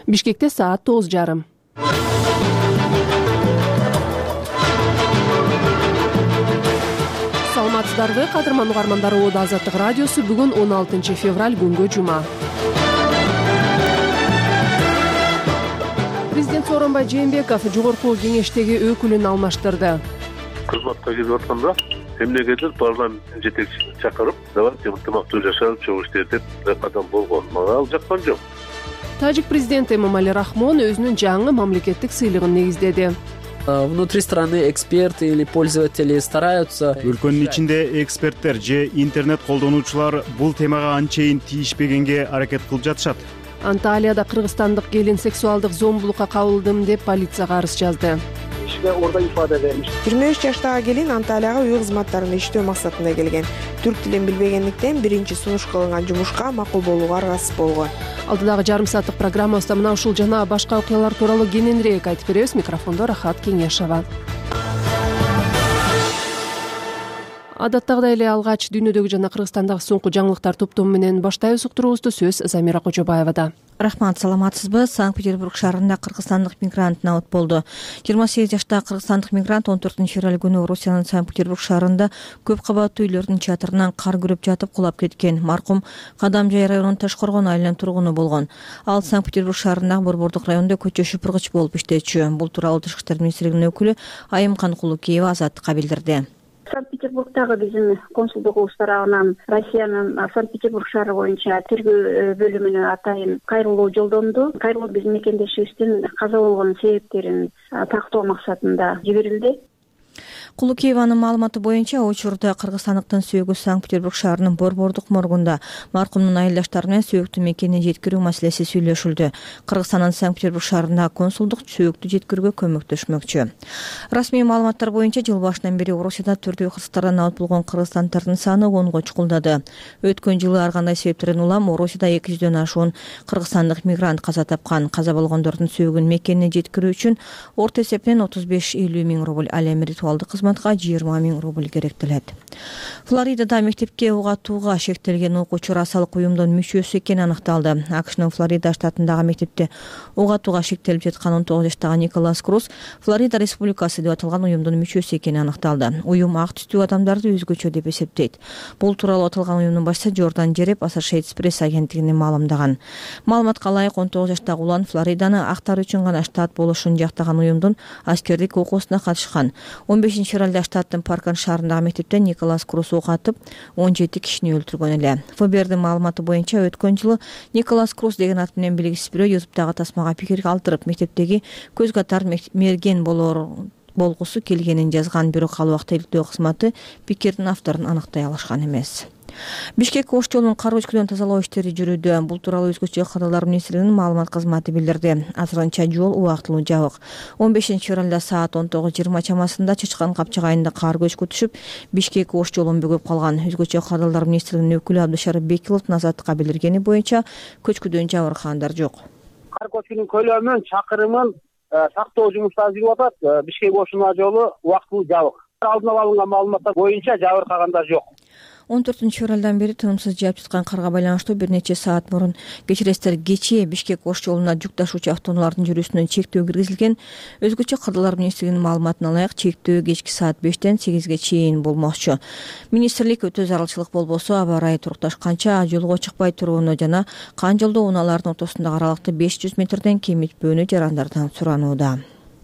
Бишкекте саат 9:30. Саламатсыздарбы, кадырман угармандар, Оодо Азаттык радиосу бүгүн 16 февраль күнгө жума. Президент Сооронбай Жээнбеков жогорку кеңештеги өкүлүн алмаштырды. Кызматка келип атканда мемлекеттик парламенттин жетекчисин чакырып, давайте ынтымактуу жашап чогуу деп кадам болгон. Мага ал жаккан жок. Тажик президенти Эмомали Рахмон өзүнүн жаңы мамлекеттик сыйлыгын негиздеди. Внутри страны эксперты или пользователи стараются. Өлкөнүн ичинде эксперттер же интернет колдонуучулар бул темага анчейин тийишпегенге аракет кылып жатышат. Анталияда кыргызстандык келин сексуалдык зомбулукка кабылдым деп полицияга арыз жазды. Orada ifade vermiş. 23 жаштагы келин Анталияга үй кызматтарын иштөө максатында келген. Түрк тилин билбегендиктен биринчи сунуш кылынган жумушка макул болууга аргасыз болгон. Алдыдагы жарым сааттык программабызда мына ушул жана башка окуялар тууралуу кененирээк айтып беребиз. Микрофондо Рахат Кеңешова. Адаттагыдай эле алгач дүйнөдөгү жана Кыргызстандагы соңку жаңылыктар топтому менен баштайбыз. Уктуруубузду сөз Замира Кожобаевада. Рахмат, саламатсызбы? Санкт-Петербург шаарында кыргызстандык мигрант набыт болду. 28 жаштагы кыргызстандык мигрант 14 февраль күнү Орусиянын Санкт-Петербург шаарында көп кабаттуу үйлөрдүн чатырынан кар күрөп жатып кулап кеткен. Маркум Кадамжай районунун Ташкоргон айылынын тургуну болгон. Ал Санкт-Петербург шаарындагы Борбордук районунда көчө шүпүргүч болуп иштечү. Бул тууралуу Тышкы иштер министрлигинин өкүлү Айымкан Кулукеева Азаттыкка билдирди. Санкт-Петербургдагы биздин консулдугубуз тарабынан Россиянын Санкт-Петербург шаары боюнча тергөө бөлүмүнө атайын кайрылуу жолдонду. Кайрылуу биздин мекендешибиздин каза болгон себептерин тактоо максатында жиберилди. Кулукееванын маалыматы боюнча учурда кыргызстандыктын сөөгү Санкт-Петербург шаарынын Борбордук моргунда маркумдун айылдаштары менен сөөктү мекенine жеткирүү маселеси сүйлөшүлдү. Кыргызстандын Санкт-Петербург шаарындагы консулдук сөөктү жеткирүүгө көмөктөшмөкчү. Расмий маалыматтар боюнча жыл башынан бери Орусияда түрдүү кырсыктардан набыт болгон кыргызстандардын саны 10го чукулдады. Өткөн жылы ар кандай себептерден улам Орусияда 200дөн ашуун кыргызстандык мигрант каза тапкан. Каза болгондордун сөөгүн мекенине жеткирүү үчүн орто эсептен 35-50 миң рубль, ал эми ритуалдык кызматка 20 миң рубль керектелет. Флоридада мектепке угатууга шектелген окуучу расалык уюмдун мүчөсү экени аныкталды. АКШнын Флорида штатындагы мектепте угатууга шектелип жаткан 19 жаштагы Николас Круз Флорида Республикасы деп аталган уюмдун мүчөсү экени аныкталды. Уюм ак түстүү адамдарды өзгөчө деп эсептейт. Бул тууралуу аталган уюмдун башчысы Джордан Жереп Associated Press агенттигине маалымдаган. Маалыматка ылайык 19 жаштагы улан Флориданы актар үчүн гана штат болушун жактаган уюмдун аскердик окуусуна катышкан. 15 февралда штаттын Паркан шаарындагы мектепте Николас Круз ок атып 17 кишини өлтүргөн эле. ФБРдин маалыматы боюнча өткөн жылы Николас Круз деген ат менен белгисиз бирөө YouTube'дагы тасмага пикир калтырып мектептеги көз катар мерген болгусу келгенин жазган, бирок ал убакта иликтөө кызматы пикирдин авторун аныктай алышкан эмес. Бишкек Ош жолунун кар көчкүдөн тазалоо иштери жүрүүдө. Бул тууралуу Өзгөчө кадрлар министрлигинин маалымат кызматы билдирди. Азырынча жол убактылуу жабык. 15 февралда саат 19:20 чамасында Чычкан Капчак айында кар көчкү түшүп, Бишкек Ош жолун бөгөп калган. Өзгөчө кадрлар министрлигинин өкүлү Абдышарып Бекиловдун Азаттыкка билдиргени боюнча көчкүдөн жабыркагандар жок. Кар көчкүнүн көлөмүн, чакырымын сактоо жумуштары жүрүп атат. Бишкек Ош жолу убактылуу жабык. Алдын алынган маалыматтар боюнча жабыркагандар жок. 14 февралдан бери тынымсыз жаап жаткан карга байланыштуу бир нече саат мурун кечиресиздер кечээ Бишкек Ош жолуна жүк ташуучу автоунаалардын жүрүүсүнө чектөө киргизилген. Өзгөчө кадрлар министрлигинин маалыматына ылайык чектөө кечки саат 5-тен 8ге чейин болмокчу. Министрлик өтө зарылчылык болбосо аба ырайы турукташканча жолго чыкпай турууну жана кан жолдо унаалардын ортосундагы аралыкты 500 метрден кемитпөөнү жарандардан суранууда.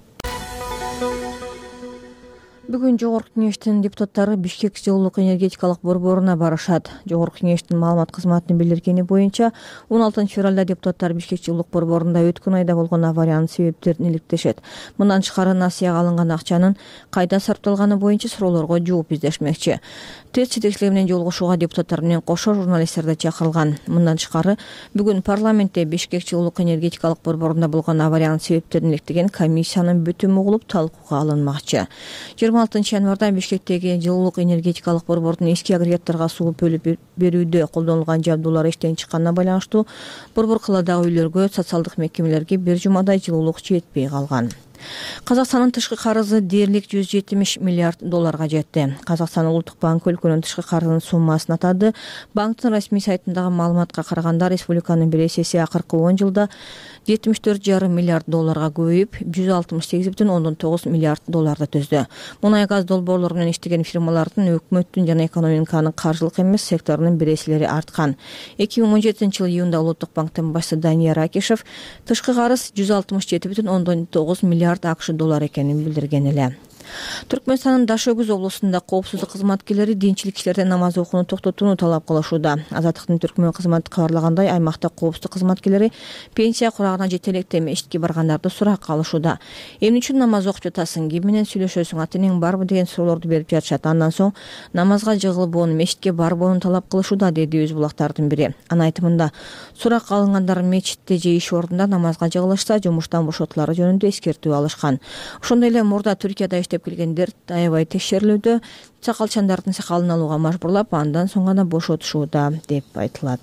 Бүгүн Жогорку кеңештин депутаттары Бишкек жылуулук энергетикалык борборуна барышат. Жогорку кеңештин маалымат кызматынын билдиргени боюнча 16 февралда депутаттар Бишкек жылуулук борборунда өткөн айда болгон авариянын себептерин иликтешет. Мындан тышкары насыяга алынган акчанын кайда сарпталганы боюнча суроолорго жооп издешмекчи. ТЭС жетекчилиги менен жолугушууга депутаттар менен кошо журналисттер да чакырылган. Мындан тышкары бүгүн парламентте Бишкек жылуулук энергетикалык борборунда болгон авариянын себептерин иликтеген комиссиянын бүтүмү угулуп талкууга алынмакчы. 26 январда Бишкектеги жылуулук энергетикалык борбордун эски агрегаттарга суу бөлүп берүүдө колдонулган жабдуулар иштен чыкканына байланыштуу борбор каладагы үйлөргө, социалдык мекемелерге бир жумадай жылуулук жетпей калган. Казакстандын тышкы карызы дээрлик $170 миллиард жетти. Казакстан улуттук банкы өлкөнүн тышкы карызынын суммасын атады. Банктын расмий сайтындагы маалыматка караганда республиканын биресеси акыркы 10 жылда $74,5 миллиард көбөйүп, $168,9 миллиард түздү. Мунай газ долбоорлору менен иштеген фирмалардын өкмөттүн жана экономиканын каржылык эмес секторунун биресилери арткан. 2017 жылы июнда улуттук банктын башчысы Данияр Акишев тышкы карыз $167,9 миллиард ақш экенин билдирген эле. Түркмөнстандын Дашөгүз облусунда коопсуздук кызматкерлери динчилик иштерде намаз окууну токтотууну талап кылышууда. Азаттыктын Түркмөн кызматы кабарлагандай, аймакта коопсуздук кызматкерлери пенсия курагына жете электе мешитке баргандарды суракка алышууда. Эмне үчүн намаз окуп жатасың, ким менен сүйлөшөсүң, ата-энең барбы деген суроолорду берип жатышат. Андан соң намазга жыгылбоону, мешитке барбоону талап кылышууда, деди өз булактардын бири. Анын айтымында, суракка алынгандар мечитте же иш ордунда намазга жыгылышса, жумуштан бошотулары жөнүндө эскертүү алышкан. Ошондой эле мурда Түркияда иштеп келгендер аябай текшерилүүдө, чакалчандардын сакалын алууга мажбурлап, андан соң гана бошотушууда деп айтылат.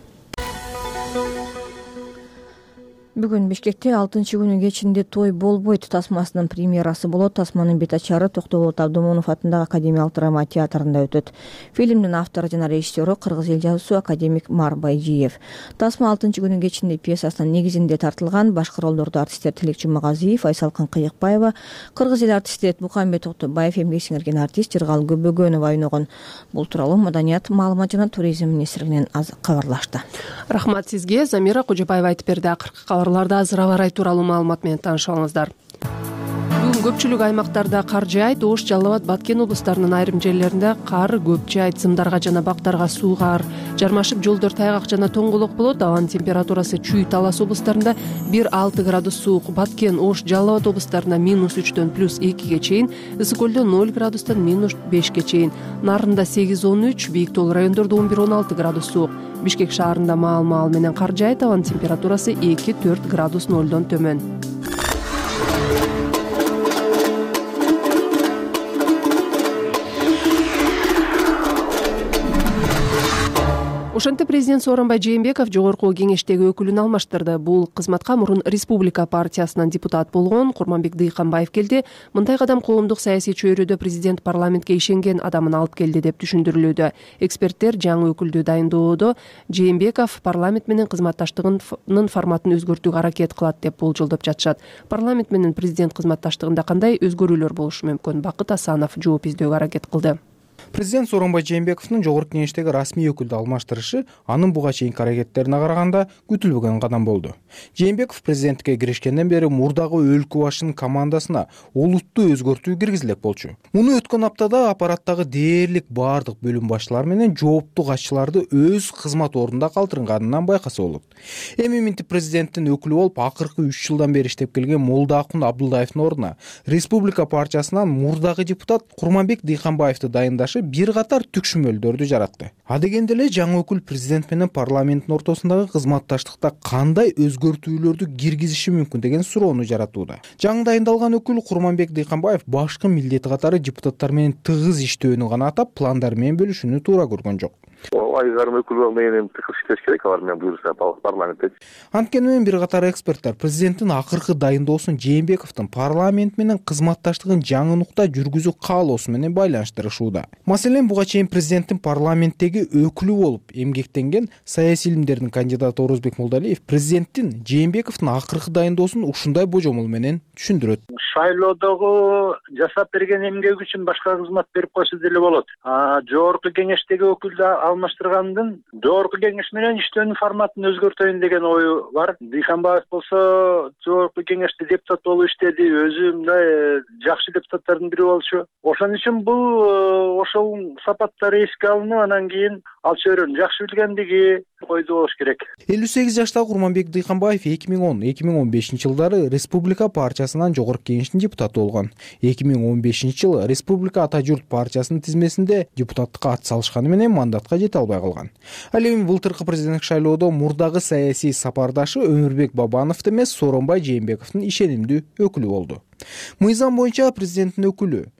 Бүгүн Бишкекте 6-күнү кечинде той болбойт тасмасынын премьерасы болот. Тасманын бет ачары Токтоболот Абдымонов атындагы Академиялык драма театрында өтөт. Фильмдин автору жана режиссеру кыргыз эл жазуучусу академик Мар Байжиев. Тасма 6-күнү кечинде пьесасынын негизинде тартылган. Башкы ролдорду артисттер Тилек Жумагазиев, Айсалкын Кыйыкбаева, кыргыз эл артисти Мукамбет Октобаев, эмгек сиңирген артист Жыргал Көбөгөнова ойногон. Бул тууралуу Маданият, маалымат жана туризм министрлигинен кабарлашты. Рахмат сизге. Замира Кожобаева айтып берди. Акыркы кабарларда азыр аба ырайы тууралуу маалымат менен тааныша алыңыздар. Бүгүн көпчүлүк аймактарда кар жаайт. Ош, Жалал Абад, Баткен облустарынын айрым жерлеринде кар көп жаайт. Зымдарга жана бактарга суу кар жармашып, жолдор тайгак жана тоңголок болот. Абанын температурасы Чүй, Талас облустарында 1-6 градус суук, Баткен, Ош, Жалал Абад облустарында -3 +2 чейин, Ысык көлдө 0 градустан -5 чейин, Нарында 8-13, Бийик Тоол райондордо 11-16 градус суук. Бишкек шаарында маал менен кар жаайт. Абанын температурасы 2-4 градус нолдон төмөн. Ошентип президент Сооронбай Жээнбеков жогорку кеңештеги өкүлүн алмаштырды. Бул кызматка мурун Республика партиясынан депутат болгон Курманбек Дыйканбаев келди. Мындай кадам коомдук саясий чөйрөдө президент парламентке ишенген адамын алып келди деп түшүндүрүлүүдө. Эксперттер жаңы өкүлдү дайындоодо Жээнбеков парламент менен кызматташтыгынын форматын өзгөртүүгө аракет кылат деп болжолдоп жатышат. Парламент менен президент кызматташтыгында кандай өзгөрүүлөр болушу мүмкүн? Бакыт Асанов жооп издөөгө аракет кылды. Президент Сооронбай Жээнбековдун жогорку кеңештеги расмий өкүлдү алмаштырышы анын буга чейинки аракеттерине караганда күтүлбөгөн кадам болду. Жээнбеков президенттикке киришкенден бери мурдагы өлкө башчынын командасына олуттуу өзгөртүү киргизилек болчу. Муну өткөн аптада аппараттагы дээрлик баардык бөлүм башчылары менен жооптуу катчыларды өз кызмат ордунда калтырганынан байкаса болот. Эми минтип президенттин өкүлү болуп акыркы 3 жылдан бери иштеп келген Молдоакун Абдулдаевдин ордуна Республика партиясынан мурдагы депутат Курманбек Дыйканбаевди дайындашы бир катар түкшүмөлдөрдү жаратты. Адегенде эле жаңы өкүл президент менен парламенттин ортосундагы кызматташтыкта кандай өзгөртүүлөрдү киргизиши мүмкүн деген суроону жаратууда. Жаңы дайындалган өкүл Курманбек Дыйканбаев башкы милдети катары депутаттар менен тыгыз иштөөнү гана атап, пландар менен бөлүшүүнү туура көргөн жок. Айгарым өкүл менен тыгыз иштеш керек, алар менен буюрса парламентте. Анткени бир катар эксперттер президенттин акыркы дайындоосун Жээнбековдун парламент менен кызматташтыгын жаңы нукта жүргүзүү каалоосу менен байланыштырышууда. Маселен, буга чейин президенттин парламенттеги өкүлү болуп эмгектенген саясий илимдердин кандидаты Орозбек Молдалиев президенттин Жээнбековдун акыркы дайындоосун ушундай божомол менен түшүндүрөт. Шайлоодогу жасап берген эмгеги үчүн башка кызмат берип койсо деле болот. Жогорку кеңештеги өкүлдү алмаштыргандын жогорку кеңеш менен иштөөнүн форматын өзгөртөйүн деген ою бар. Дыйканбаев болсо жогорку кеңеште депутат болуп иштеди, өзү мындай жакшы депутаттардын бири болчу. Ошон үчүн бул ошол сапаттары эске алынып, анан кийин ал чөйрөнү жакшы билгендиги ойдо болуш керек. 58 жаштагы Курманбек Дыйканбаев 2010-2015 жылдары Республика партиясынан жогорку кеңештин депутаты болгон. 2015 жылы Республика Ата журт партиясынын тизмесинде депутаттыкка ат салышканы менен мандатка жете албай калган. Ал эми былтыркы президенттик шайлоодо мурдагы саясий сапардашы Өмүрбек Бабанов эмес Сооронбай Жээнбековдун ишенимдүү өкүлү болду. Мыйзам боюнча президенттин өкүлү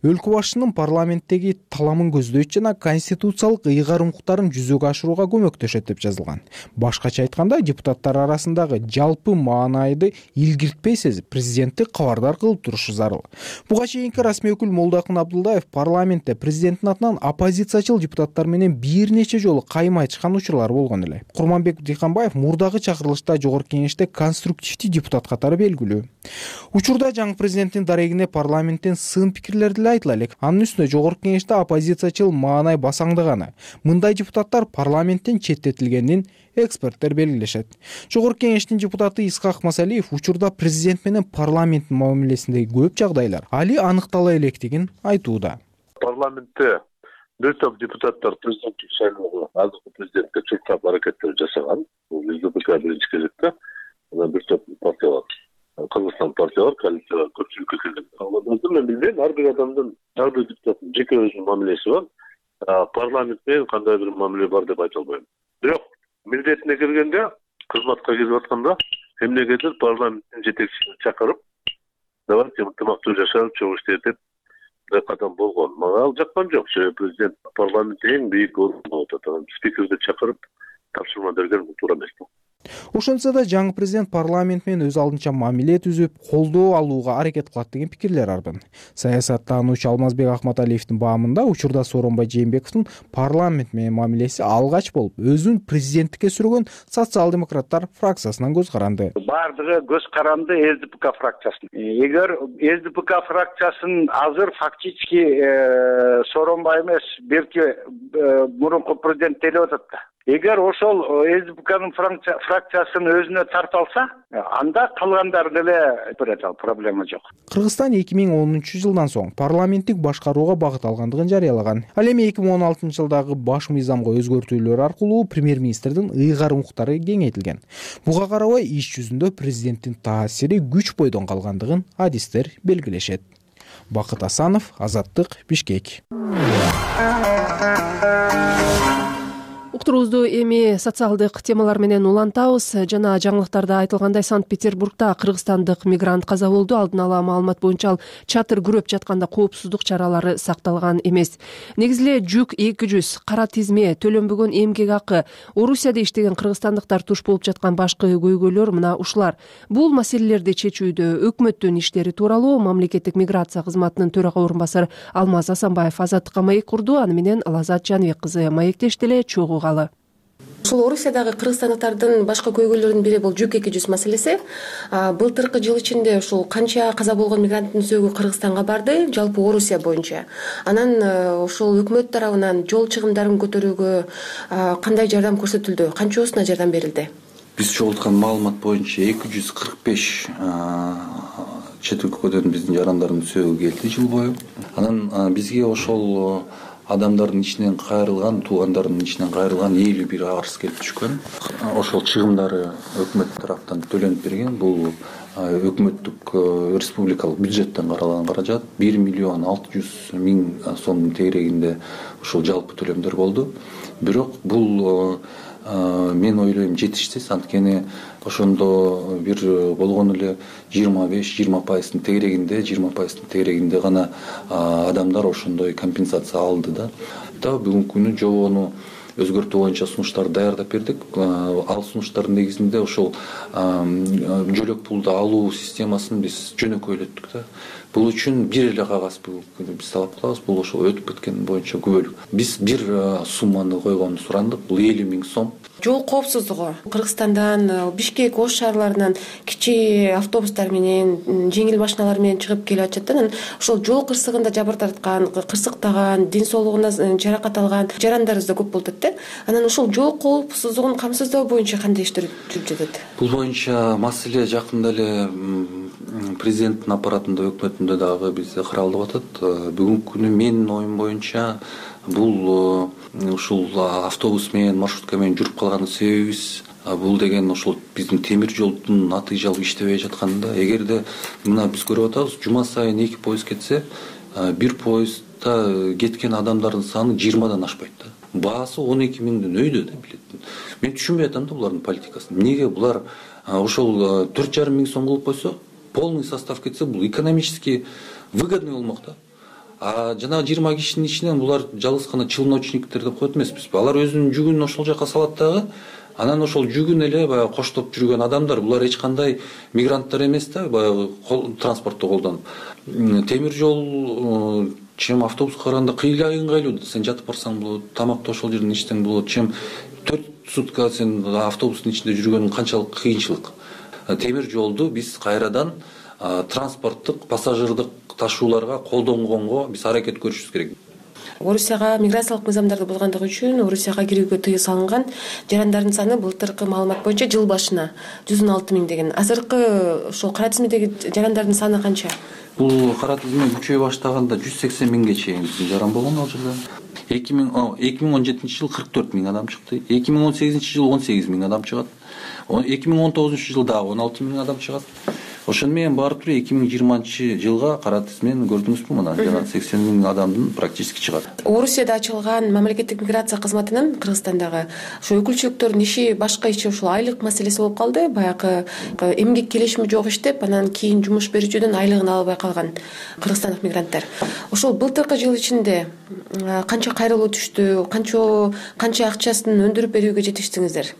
өлкө башчынын парламенттеги таламын көздөйт жана конституциялык ыйгарым укуктарын жүзөгө ашырууга көмөктөшөт деп жазылган. Башкача айтканда, депутаттар арасындагы жалпы маанайды илгиртпей сезип, президентти кабардар кылып турушу зарыл. Буга чейинки расмий өкүл Молдоакын Абдулдаев парламентте президенттин атынан оппозициячыл депутаттар менен бир нече жолу кайым айтышкан учурлар болгон эле. Курманбек Дыйканбаев мурдагы чакырылышта Жогорку Кеңеште конструктивдүү депутат катары белгилүү. Учурда жаңы президенттин дарегине парламенттен сын пикирлер деле айтыла элек. Анын үстүнө Жогорку Кеңеште оппозициячыл маанай басаңдаганы, мындай депутаттар парламенттен четтетилгенин эксперттер белгилешет. Жогорку Кеңештин депутаты Исхак Масалиев учурда президент менен парламенттин мамилесиндеги көп жагдайлар али аныктала электигин айтууда. Парламентте бир топ депутаттар президенттик шайлоого азыркы президентке чуркап аракеттер жасаган. Бул ЛДПК биринчи кезекте, анан бир топ партиялар, Кыргызстан партиялар коалицияга көпчүлүккө келген. Мен билбейм, ар бир адамдын, ар бир депутаттын жеке өзүнүн мамилеси бар. Парламент менен кандай бир мамиле бар деп айта албайм. Бирок милдетине келгенде, кызматка келип атканда эмнегедир парламенттин жетекчисин чакырып, давайте ынтымактуу жашап чогуу иштейт деп кадам болгон. Мага ал жаккан жок. Президент парламентте эң бийик орунда отурат. Спикерди чакырып тапшырма берген туура эмес. Ошентсе да жаңы президент парламент менен өз алдынча мамиле түзүп, колдоо алууга аракет кылат деген пикирлер арбын. Саясаттануучу Алмазбек Ахматалиевдин баамында учурда Сооронбай Жээнбековдун парламент менен мамилеси алгач болуп, өзүн президенттикке сүргөн социал-демократтар фракциясынан көз каранды. Бардыгы көз каранды СДПК фракциясын. Эгер СДПК фракциясын азыр фактически Сооронбай эмес, берки мурунку президент делип атат да. Эгер ошол СДПКнын фракциясын өзүнө тартып алса, анда калгандар деле берет, проблема жок. Кыргызстан 2010 жылдан соң парламенттик башкарууга багыт алгандыгын жарыялаган. Ал эми 2016 жылдагы баш мыйзамга өзгөртүүлөр аркылуу премьер-министрдин ыйгарым укуктары кеңейтилген. Буга карабай иш жүзүндө президенттин таасири күч бойдон калгандыгын адистер белгилешет. Бакыт Асанов, Азаттык, Бишкек. Уктуруубузду эми социалдык темалар менен улантабыз. Жана жаңылыктарда айтылгандай, Санкт-Петербургда кыргызстандык мигрант каза болду. Алдын ала маалымат боюнча ал чатыр күрөп жатканда коопсуздук чаралары сакталган эмес. Негизи эле жүк 200, кара тизме, төлөнбөгөн эмгек акы, Орусияда иштеген кыргызстандыктар туш болуп жаткан башкы көйгөйлөр мына ушулар. Бул маселелерди чечүүдө өкмөттүн иштери тууралуу мамлекеттик миграция кызматынын төрага орун басары Алмаз Асанбаев Азаттыкка маек курду. Аны менен Лазат Жаныбек кызы маектешти эле, чогуу калы. Ушул Орусиядагы кыргызстандыктардын башкы көйгөйлөрүнүн бири бул жүк 200 маселеси. Былтыркы жыл ичинде ушул канча каза болгон мигранттын сөөгү Кыргызстанга барды, жалпы Орусия боюнча. Анан ушул өкмөт тарабынан жол чыгымдарын көтөрүүгө кандай жардам көрсөтүлдү? Канчосуна жардам берилди? Биз чогулткан маалымат боюнча 245 чет өлкөдөн биздин жарандардын сөөгү келди жыл бою. Анан бизге ошол адамдардын ичинен кайрылган, туугандардын ичинен кайрылган 51 арыз келип түшкөн. Ошол чыгымдары өкмөт тараптан төлөнүп берген. Бул өкмөттүк республикалык бюджеттен каралган каражат 1 миллион 600 миң сомдун тегерегинде ошол жалпы төлөмдөр болду. Бирок бул мен ойлойм жетишсиз, анткени ошондо бир болгону эле 25-20% тегерегинде, 20% тегерегинде гана адамдар ошондой компенсация алды да. Бүгүнкү күнү жобону өзгөртүү боюнча сунуштарды даярдап бердик. Ал сунуштардын негизинде ошол жөлөк пулду алуу системасын биз жөнөкөйлөттүк да. Бул үчүн бир эле кагаз биз талап кылабыз. Бул ошол өтүп кеткен боюнча күбөлүк. Биз бир сумманы койгонду сурандык. Бул 50 миң сом. Жол коопсуздугу Кыргызстандан, Бишкек, Ош шаарларынан кичи автобустар менен, жеңил машиналар менен чыгып келип атышат. Анан ошол жол кырсыгында жабыр тарткан, кырсыктаган, ден соолугуна жаракат алган жарандарыбыз да көп болуп атат. Анан ошол жол коопсуздугун камсыздоо боюнча кандай иштер жүрүп жатат? Бул боюнча маселе жакында эле президенттин аппаратында, өкмөтүндө дагы бизде каралып атат. Бүгүнкү күнү менин оюм боюнча бул ушул автобус менен, маршрутка менен жүрүп калган себебибиз бул деген ошол биздин темир жолдун натыйжалуу иштебей жатканында. Эгерде мына биз көрүп атабыз, жума сайын 2 поезд кетсе, бир поездда кеткен адамдардын саны 20дан ашпайт да. Баасы 12 миңден өйдө да билет. Мен түшүнбөй атам да булардын политикасын. Эмнеге булар ошол 4,5 миң сом кылып койсо, полный состав кетсе, бул экономически выгодный болмок да. жанагы 20 кишинин ичинен булар жалгыз гана челночниктер деп коет эмеспизби? Алар өзүнүн жүгүн ошол жака салат дагы. Анан ошол жүгүн эле баягы коштоп жүргөн адамдар, булар эч кандай мигранттар эмес да, баягы транспортто колдонуп. Темир жол чем автобуска караганда ыңгайлуу. Сен жатып барсаң болот, тамакты ошол жерден ичсең болот. Чем 4 сутка сен автобустун ичинде жүргөнүң канчалык кыйынчылык. Темир жолду биз кайрадан транспорттук, пассажирдик ташууларга колдонгонго биз аракет көрүшүбүз керек. Орусияга миграциялык мыйзамдарды булгандыгы үчүн Орусияга кирүүгө тыюу салынган жарандардын саны былтыркы маалымат боюнча жыл башына 116 миң деген. Азыркы ошол кара тизмедеги жарандардын саны канча? Бул кара тизме күчөй баштаганда 180 миңге чейин биздин жаран болгон ал жерде. 2017 жыл 44 миң адам чыкты. 2018 жыл 18 миң адам чыгат. 2019 жыл дагы 16 миң адам чыгат. Ошону менен барып туруп 2020 жылга кара тизмени көрдүңүзбү? Мына жана 80 миң адамдын практически чыгат. Орусияда ачылган мамлекеттик миграция кызматынын Кыргызстандагы ошо өкүлчүлүктөрдүн иши башка иши ушул айлык маселеси болуп калды. Баягы эмгек келишими жок иштеп, анан кийин жумуш берүүчүдөн айлыгын ала албай калган кыргызстандык мигранттар. Ошол былтыркы жыл ичинде канча кайрылуу түштү, канча акчасын өндүрүп берүүгө жетиштиңиздер?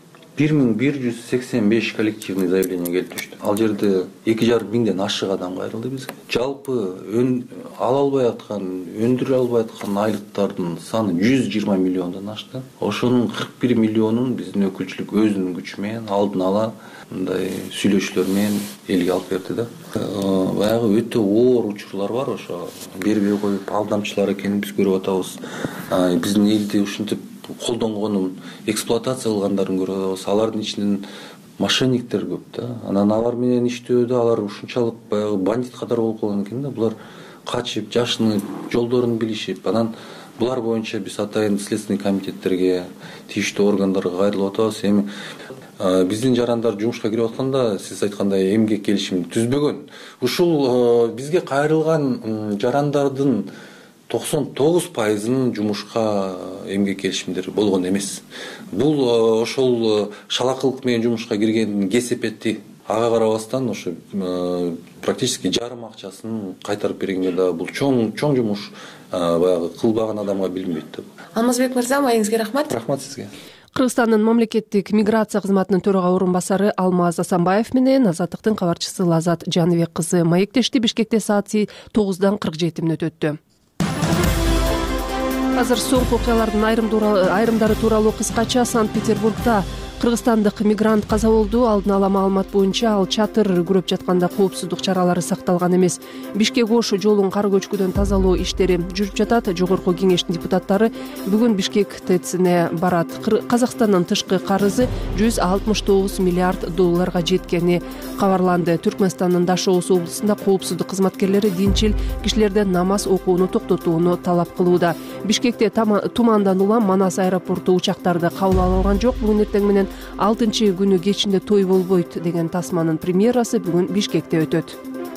1185 коллективный заявление келип түштү. Ал жерде 2,5 миңден ашык адам кайрылды бизге. Жалпы ала албай аткан, өндүрө албай аткан айлыктардын саны 120 миллиондон ашты. Ошонун 41 миллионун биздин өкүлчүлүк өзүнүн күчү менен алдын ала мындай сүйлөшүүлөр менен элге алып берди да. Баягы өтө оор учурлар бар, ошо бербей коюп алдамчылар экенин биз көрүп атабыз. Биздин элди ушинтип колдонгонун, эксплуатация кылгандарын көрүп атабыз. Алардын ичинен мошенниктер көп да. Анан алар менен иштөөдө алар ушунчалык баягы бандит катары болуп калган экен да. Булар качып, жашынып, жолдорун билишип, анан булар боюнча биз атайын следственный комитеттерге, тийиштүү органдарга кайрылып атабыз. Эми биздин жарандар жумушка кирип атканда сиз айткандай эмгек келишимин түзбөгөн. Ушул бизге кайрылган жарандардын 99%-ын жумушка эмгек келишимдери болгон эмес. Бул ошол шалакылык менен жумушка киргендин кесепети. Ага карабастан ошо практически жарым акчасын кайтарып бергенге да бул чоң жумуш баягы кылбаган адамга билинбейт да. Алмазбек мырза, маегиңизге рахмат. Рахмат сизге. Кыргызстандын мамлекеттик миграция кызматынын төрага орун басары Алмаз Асанбаев менен Азаттыктын кабарчысы Лазат Жаныбек кызы маектешти. Бишкекте саат 9:47 өтөттү. Азыр соңку окуялардын айрымдары тууралуу кыскача. Санкт-Петербургда кыргызстандык мигрант каза болду. Алдын ала маалымат боюнча ал чатыр күрөп жатканда коопсуздук чаралары сакталган эмес. Бишкек-Ош жолун кар көчкүдөн тазалоо иштери жүрүп жатат. Жогорку кеңештин депутаттары бүгүн Бишкек ТЭЦине барат. Казакстандын тышкы карызы 169 миллиард долларга жеткени кабарланды. Түркмөнстандын Дашоос облусунда коопсуздук кызматкерлери динчил кишилерден намаз окууну токтотууну талап кылууда. Бишкекте тумандан улам Манас аэропорту учактарды кабыл ала алган жок. Бүгүн эртең менен 6-күнү кечинде той болбойт деген тасманын премьерасы бүгүн Бишкекте өтөт.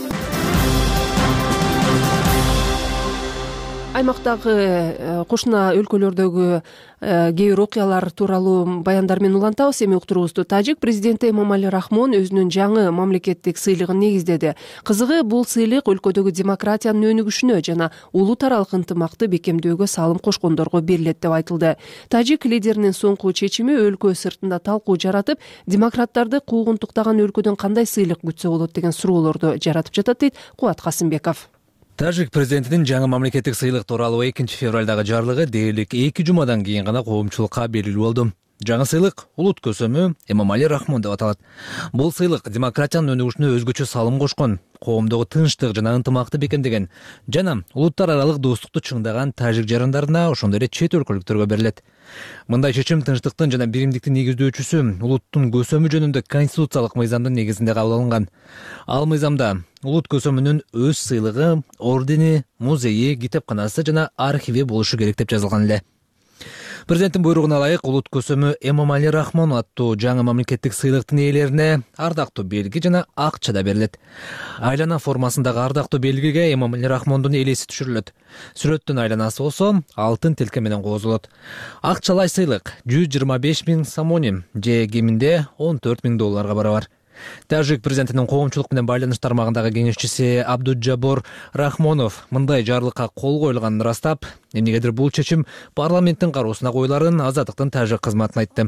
Аймактагы кошуна өлкөлөрдөгү кээ бир окуялар тууралуу баяндар менен улантабыз. Эми уктуруубузду Тажик президенти Эмомали Рахмон өзүнүн жаңы мамлекеттик сыйлыгын негиздеди. Кызыгы бул сыйлык өлкөдөгү демократиянын өнүгүшүнө жана улут аралык ынтымакты бекемдөөгө салым кошкондорго берилет деп айтылды. Тажик лидеринин соңку чечими өлкө сыртында талкуу жаратып, демократтарды куугунтуктаган өлкөдөн кандай сыйлык күтсө болот деген суроолорду жаратып жатат дейт Кубат Касымбеков. Тажик президентинин жаңы мамлекеттик сыйлык тууралуу 2-февралдагы жарлыгы дээрлик 2 жумадан кийин гана коомчулукка белгилүү болду. Жаңы сыйлык улут көсөмү Эмомали Рахмон деп аталат. Бул сыйлык демократиянын өнүгүшүнө өзгөчө салым кошкон, коомдогу тынчтык жана ынтымакты бекемдеген жана улуттар аралык достукту чыңдаган тажик жарандарына, ошондой эле чет өлкөлүктөргө берилет. Мындай чечим тынчтыктын жана биримдиктин негиздөөчүсү улуттун көсөмү жөнүндө конституциялык мыйзамдын негизинде кабыл алынган. Ал мыйзамда улут көсөмүнүн өз сыйлыгы, ордени, музейи, китепканасы жана архиви болушу керек деп жазылган эле. Президенттин буйругуна ылайык улут көсөмү Эмомали Рахмон аттуу жаңы мамлекеттик сыйлыктын ээлерине ардактуу белги жана акча да берилет. Айлана формасындагы ардактуу белгиге Эмомали Рахмондун элеси түшүрүлөт. Сүрөттүн айланасы болсо алтын тилке менен коозулот. Акчалай сыйлык 125 миң самоним же кеминде 14 миң долларга барабар. Тажик президентинин коомчулук менен байланыш тармагындагы кеңешчиси Абдуджабор Рахмонов мындай жарлыкка кол коюлганын ырастап, эмнегедир бул чечим парламенттин кароосуна коюларын Азаттыктын тажик кызматына айтты.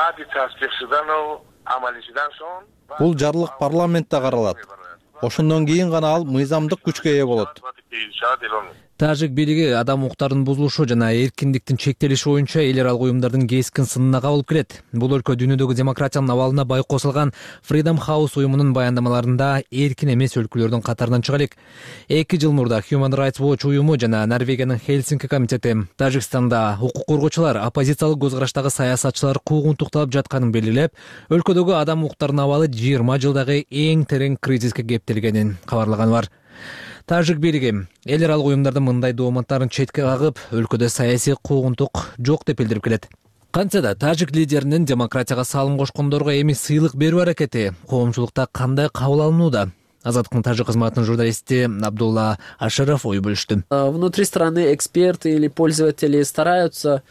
Бул жарлык парламентте каралат. Ошондон кийин гана ал мыйзамдык күчкө ээ болот. Тажик бийлиги адам укуктарынын бузулушу жана эркиндиктин чектелиши боюнча эл аралык уюмдардын кескин сынына кабылып келет. Бул өлкө дүйнөдөгү демократиянын абалына бай косулган Freedom House уюмунун баяндамаларында эркин эмес өлкөлөрдүн катарынан чыга элек. 2 жыл мурда Human Rights Watch уюму жана Норвегиянын Хельсинки комитети Тажикстанда укук коргоочулар, оппозициялык көз караштагы саясатчылар куугунтукталып жатканын белгилеп, өлкөдөгү адам укуктарынын абалы 20 жылдагы эң терең кризиске кептелгенин кабарлаган бар. Тажик бийлиги эл аралык уюмдардын мындай дооматтарын четке кагып, өлкөдө саясий куугунтук жок деп билдирип келет. Кантсе да тажик лидеринин демократияга салым кошкондорго эми сыйлык берүү аракети коомчулукта кандай кабыл алынууда? Азаттыктын тажик кызматынын журналисти Абдулла Ашаров ой бөлүштү. Внутри страны эксперты или пользователи стараются.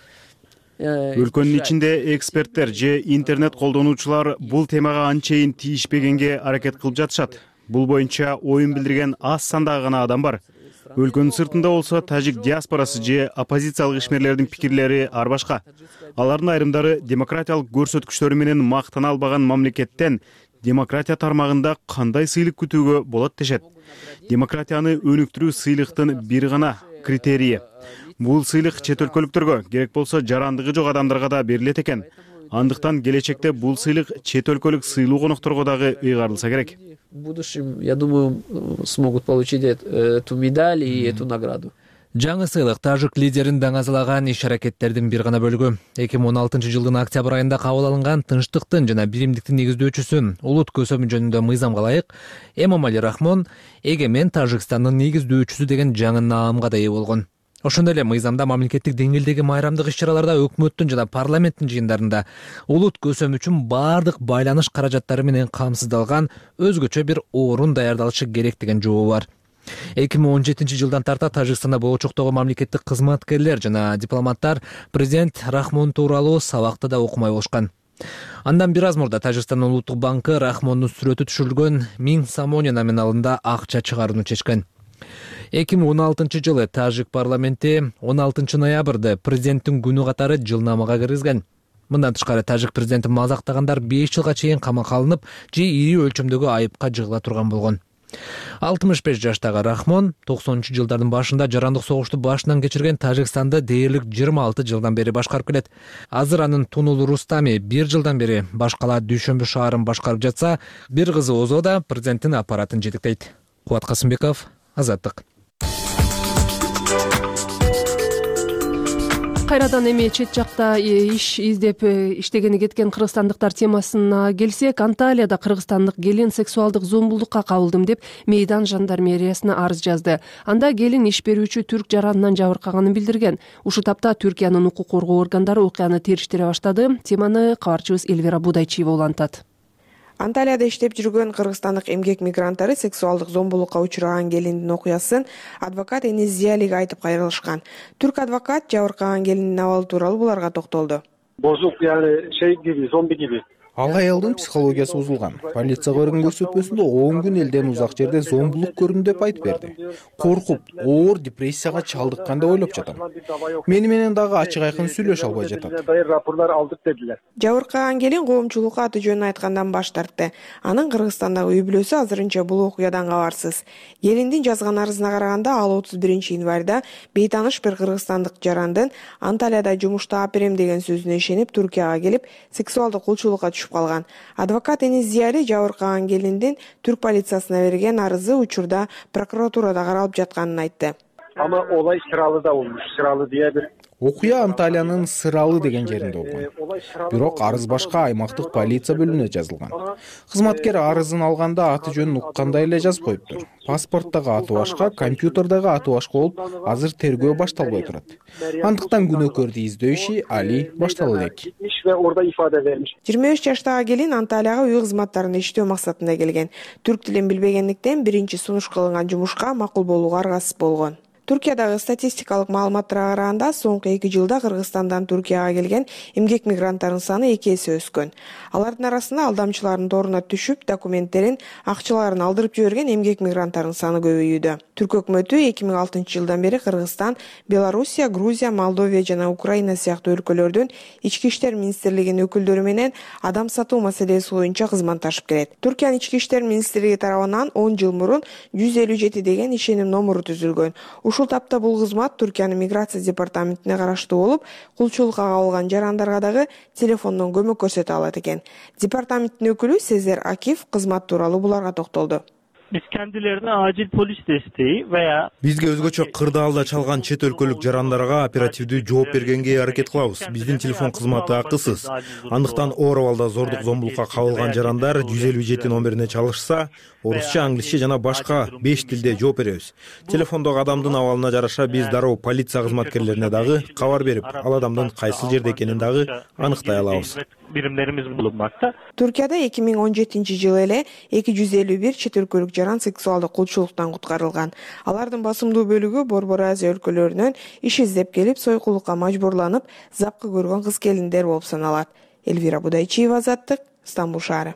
Өлкөнүн ичинде эксперттер же интернет колдонуучулар бул темага анчейин тийишпегенге аракет кылып жатышат. Бул боюнча оюн билдирген аз сандагы гана адам бар. Өлкөнүн сыртында болсо тажик диаспорасы же оппозициялык ишмерлердин пикирлери ар башка. Алардын айрымдары демократиялык көрсөткүчтөрү менен мактана албаган мамлекеттен демократия тармагында кандай сыйлык күтүүгө болот дешет. Демократияны өнүктүрүү сыйлыктын бир гана критерийи. Бул сыйлык чет өлкөлүктөргө, керек болсо жарандыгы жок адамдарга да берилет экен. Андыктан келечекте бул сыйлык чет өлкөлүк сыйлуу конокторго дагы ыйгарылса керек. В будущем, я думаю, смогут получить эту медаль и эту награду. Жаңы сыйлык тажик лидерин даңазалаган иш аракеттердин бир гана бөлүгү. 2016 жылдын октябрь айында кабыл алынган тынчтыктын жана биримдиктин негиздөөчүсү улут көсөмү жөнүндө мыйзамга ылайык Эмомали Рахмон эгемен Тажикстандын негиздөөчүсү деген жаңы наамга да ээ болгон. Ошондой эле мыйзамда мамлекеттик деңгээлдеги майрамдык иш-чараларда өкмөттүн жана парламенттин жыйындарында улут көсөм үчүн баардык байланыш каражаттары менен камсыздалган өзгөчө бир орун даярдалышы керек деген жобо бар. 2017 жылдан тарта Тажикстанда болочоктогу мамлекеттик кызматкерлер жана дипломаттар президент Рахмон тууралуу сабакта да окумай болушкан. Андан бир аз мурда Тажикстандын улуттук банкы Рахмондун сүрөтү түшүрүлгөн 1000 самоня номиналында акча чыгарууну чечкен. 2016 жылы Тажик парламенти 16 ноябрда президенттин күнү катары жылнамага киргизген. Мындан тышкары Тажик президенти мазактагандар 5 жылга чейин камакка алынып, же ири өлчөмдөгү айыпка жыгыла турган болгон. 65 жаштагы Рахмон 90 жылдардын башында жарандык согушту башынан кечирген Тажикстанды дээрлик 26 жылдан бери башкарып келет. Азыр анын Тунул Рустами 1 жылдан бери башкала Дүйшөмбү шаарын башкарып жатса, бир кызы Озо да президенттин аппаратын жетектейт. Кубат Касымбеков, Азаттык. Кайрадан эми чет жакта иш издеп иштегени кеткен кыргызстандыктар темасына келсек, Анталияда кыргызстандык келин сексуалдык зомбулукка кабылдым деп Мейдан жандармериясына арыз жазды. Анда келин иш берүүчү түрк жаранынан жабыркаганын билдирген. Ушул тапта Түркиянын укук коргоо органдары окуяны териштире баштады. Теманы кабарчыбыз Элвира Будайчиева улантат. Анталияда иштеп жүргөн кыргызстандык эмгек мигранттары сексуалдык зомбулукка учураган келиндин окуясын адвокат Энис Зиялиге айтып кайрылышкан. Түрк адвокат жабыркаган келиндин абалы тууралуу буларга токтолду. Бозук, gibi, зомби gibi. Ал аялдын психологиясы бузулган. Полицияга берген көрсөтмөсүндө 10 күн элден узак жерде зомбулук көрдүм деп айтып берди. Коркуп, оор депрессияга чалдыккан деп ойлоп жатам. Мени менен дагы ачык айкын сүйлөшө албай жатат. Жабыркаган келин коомчулукка аты жөнүн айткандан баш тартты. Анын Кыргызстандагы үй бүлөсү азырынча бул окуядан кабарсыз. Келиндин жазган арызына караганда ал 31 январда бейтаныш бир кыргызстандык жарандын Анталияда жумушта аперем деген сөзүнө ишенип Түркияга келип сексуалдык кулчулукка калган. Адвокат Энис Зияли жабыркаган келиндин түрк полициясына берген арызы учурда прокуратурада каралып жатканын айтты. Ama olay Sıralı'da olmuş. Sıralı diye bir Окуя Анталиянын Сыралы деген жеринде болгон. Бирок арыз башка аймактык полиция бөлүмүнө жазылган. Кызматкер арызын алганда аты жөнүн уккандай эле жазып коюптур. Паспорттогу аты башка, компьютердогу аты башка болуп, азыр тергөө башталбай турат. Андыктан күнөөкөрдү издөө иши али баштала элек. 23 жаштагы келин Анталияга үй кызматтарында иштөө максатында келген. Түрк тилин билбегендиктен биринчи сунуш кылынган жумушка макул болууга аргасыз болгон. Түркиядагы статистикалык маалыматтарга караганда соңку 2 жылда Кыргызстандан Түркияга келген эмгек мигранттардын саны 2 эсе өскөн. Алардын арасында алдамчылардын торуна түшүп, документтерин, акчаларын алдырып жиберген эмгек мигранттардын саны көбөйүүдө. Түрк өкмөтү 2006 жылдан бери Кыргызстан, Белоруссия, Грузия, Молдовия жана Украина сыяктуу өлкөлөрдүн ички иштер министрлигинин өкүлдөрү менен адам сатуу маселеси боюнча кызматташып келет. Түркиянын ички иштер министрлиги тарабынан 10 жыл мурун 157 деген ишеним номуру түзүлгөн. Ушул тапта бул кызмат Түркиянын миграция департаментине караштуу болуп, кулчулукка кабылган жарандарга дагы телефондон көмөк көрсөтө алат экен. Департаменттин өкүлү Сезер Акиф кызмат тууралуу буларга токтолду. Biz kendilerine acil polis desteği veya бизге өзгөчө кырдаалда чалган чет өлкөлүк жарандарга оперативдүү жооп бергенге аракет кылабыз. Биздин телефон кызматы акысыз. Андыктан оор абалда зордук зомбулукка кабылган жарандар 157 номерине чалышса, орусча, англисче жана башка 5 тилде жооп беребиз. Телефондогу адамдын абалына жараша биз дароо полиция кызматкерлерине дагы кабар берип, ал адамдын кайсы жерде экенин дагы аныктай алабыз. birimlerimiz bulunmakta. Türkiye'de 2017 yılı ele 251 çet өлкөлүк жаран сексуалдык кулчулуктан куткарылган. Алардын басымдуу бөлүгү Борбор Азия өлкөлөрүнөн иш издеп келип, сойкулукка мажбурланып, запкы көргөн кыз келиндер болуп саналат. Эльвира Будайчиева, Азаттык, Стамбул шаары.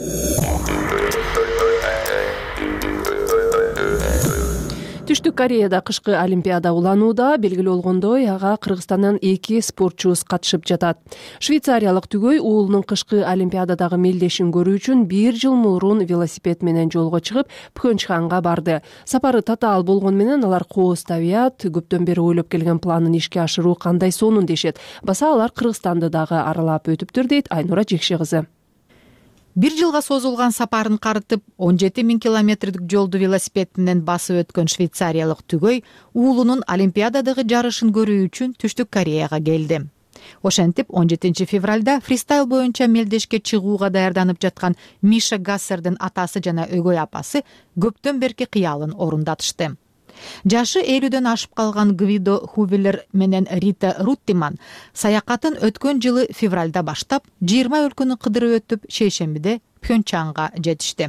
Түштүк Кореяда кышкы олимпиада уланууда, белгилүү болгондой, ага Кыргызстандан 2 спортчубуз катышып жатат. Швейцариялык Түгөй уулунун кышкы олимпиададагы мелдешин көрүү үчүн 1 жыл мурун велосипед менен жолго чыгып, Пхенчханга барды. Сапары татаал болгону менен алар кооз табият, көптөн бери ойлоп келген планын ишке ашыруу кандай сонун дешет. Баса алар Кыргызстанды дагы аралап өтүптүр, дейт Айнура Жекше кызы. 1 жылга созулган сапарын карытып, 17 000 километрдик жолду велосипед менен басып өткөн швейцариялык Түгөй уулунун олимпиададагы жарышын көрүү үчүн Түштүк Кореяга келди. Ошентип 17 февралда фристайл боюнча мелдешке чыгууга даярданып жаткан Миша Гассердин атасы жана өгөй апасы көптөн берки кыялын орундатышты. Жашы 50дөн ашып калган Гвидо Хувелер менен Рита Руттиман саякатын өткөн жылы февралда баштап, 20 өлкөнү кыдырып өтүп, шейшембиде Пхенчханга жетишти.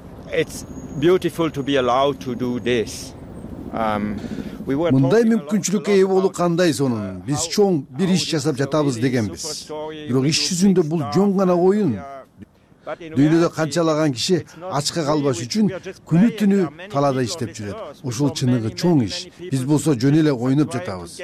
Мындай мүмкүнчүлүккө ээ болуу кандай сонун. Биз чоң бир иш жасап жатабыз дегенбиз. Бирок иш жүзүндө бул жөн гана оюн. Дүйнөдө канчалаган киши ачка калбаш үчүн күнү түнү талаада иштеп жүрөт. Ушул чыныгы чоң иш. Биз болсо жөн эле ойноп жатабыз.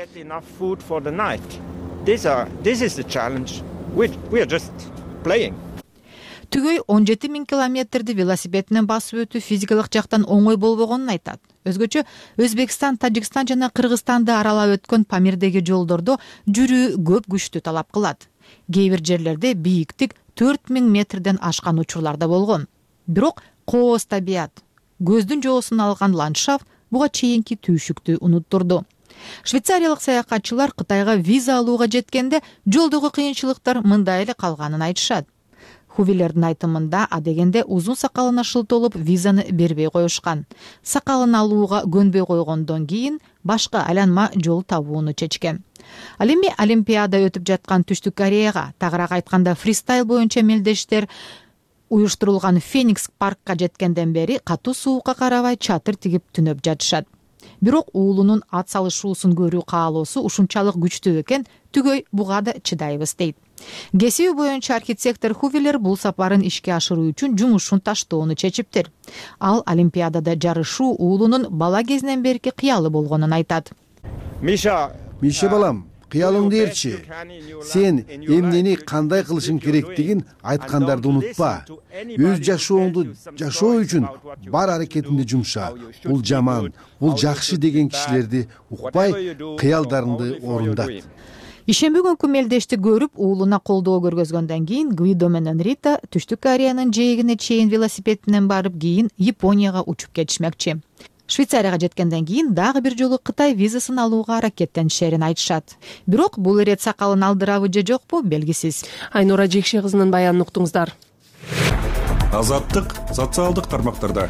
Түгөй 17 000 километрди велосипед менен басып өтүү физикалык жактан оңой болбогонун айтат. Өзгөчө Өзбекстан, Тажикстан жана Кыргызстанды аралап өткөн Памирдеги жолдордо жүрүү көп күчтү талап кылат. Кээ бир жерлерде бийиктик 4000 метрден ашкан учурларда болгон. Бирок кооз табият, көздүн жоосун алган ландшафт буга чейинки түйшүктү унуттурду. Швейцариялык саякатчылар Кытайга виза алууга жеткенде жолдогу кыйынчылыктар мындай эле калганын айтышат. Хувилердин айтымында адегенде узун сакалына шылтолуп визаны бербей коюшкан. Сакалын алууга көнбөй койгондон кийин башка айланма жол табууну чечкен. Ал эми олимпиада өтүп жаткан Түштүк Кореяга, тагыраак айтканда фристайл боюнча мелдештер уюштурулган Феникс паркка жеткенден бери катуу суукка карабай чатыр тигип түнөп жатышат. Бирок уулунун ат салышуусун көрүү каалоосу ушунчалык күчтүү экен, Түгөй буга да чыдайбыз дейт. Кесиби боюнча архитектор Хувилер бул сапарын ишке ашыруу үчүн жумушун таштоону чечиптир. Ал олимпиадада жарышуу уулунун бала кезинен берки кыялы болгонун айтат. Миша балам, кыялыңды ээрчи. Сен эмнени кандай кылышың керектигин айткандарды унутпа. Өз жашооңду жашоо үчүн бар аракетинди жумша. Бул жаман, бул жакшы деген кишилерди укпай, кыялдарыңды орундат. Ишемби күнкү мелдешти көрүп, уулуна колдоо көргөзгөндөн кийин Гвидо менен Рита Түштүк Кореянын жээгине чейин велосипед менен барып, кийин Японияга учуп кетишмекчи. Швейцарияга жеткенден кийин дагы бир жолу Кытай визасын алууга аракеттенишерин айтышат. Бирок бул ирет сакалын алдырабы же жокпу белгисиз. Айнура Жекше кызынын баянын уктуңуздар. Азаттык социалдык тармактарда.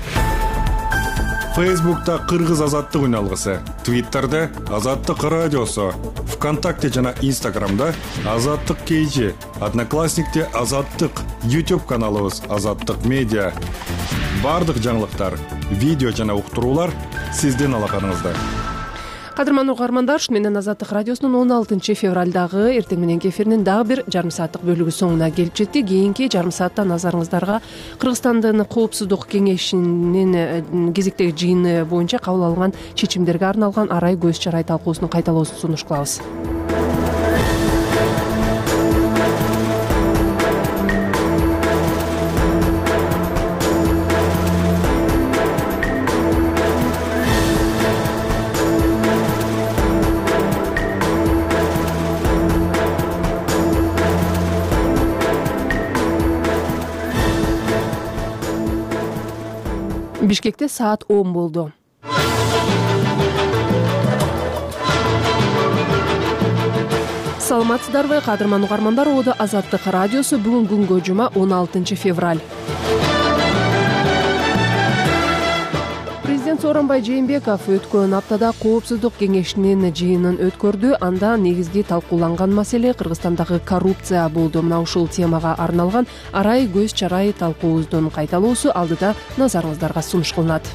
Фейсбукта Кыргыз азаттык үналгысы, Твиттерде Азаттык радиосу, ВКонтакте жана Инстаграмда Азаттык KG, Одноклассникте Азаттык, YouTube каналыбыз Азаттык медиа. Бардык жаңылыктар, видео жана уктуруулар сиздин алаканыңызда. Кадырман угармандар, ушу менен Азаттык радиосунун 16 февралдагы эртең мененки эфиринин дагы бир жарым сааттык бөлүгү соңуна келип жетти. Кийинки жарым саатта назарыңыздарга Кыргызстандын коопсуздук кеңешинин кезектеги жыйыны боюнча кабыл алынган чечимдерге арналган арай көз чарай талкуусунун кайталоосун сунуш кылабыз. Бишкекте саат 10 болду. Саламатсыздарбы, кадырман угармандар, Оодо Азаттык радиосу. Бүгүн күнгө жума 16 февраль. Президент Сооронбай Жээнбеков өткөн аптада коопсуздук кеңешинин жыйынын өткөрдү. Анда негизги талкууланган маселе Кыргызстандагы коррупция болду. Мына ушул темага арналган арай көз чарай талкуубуздун кайталоосу алдыда назарыңыздарга сунуш кылынат.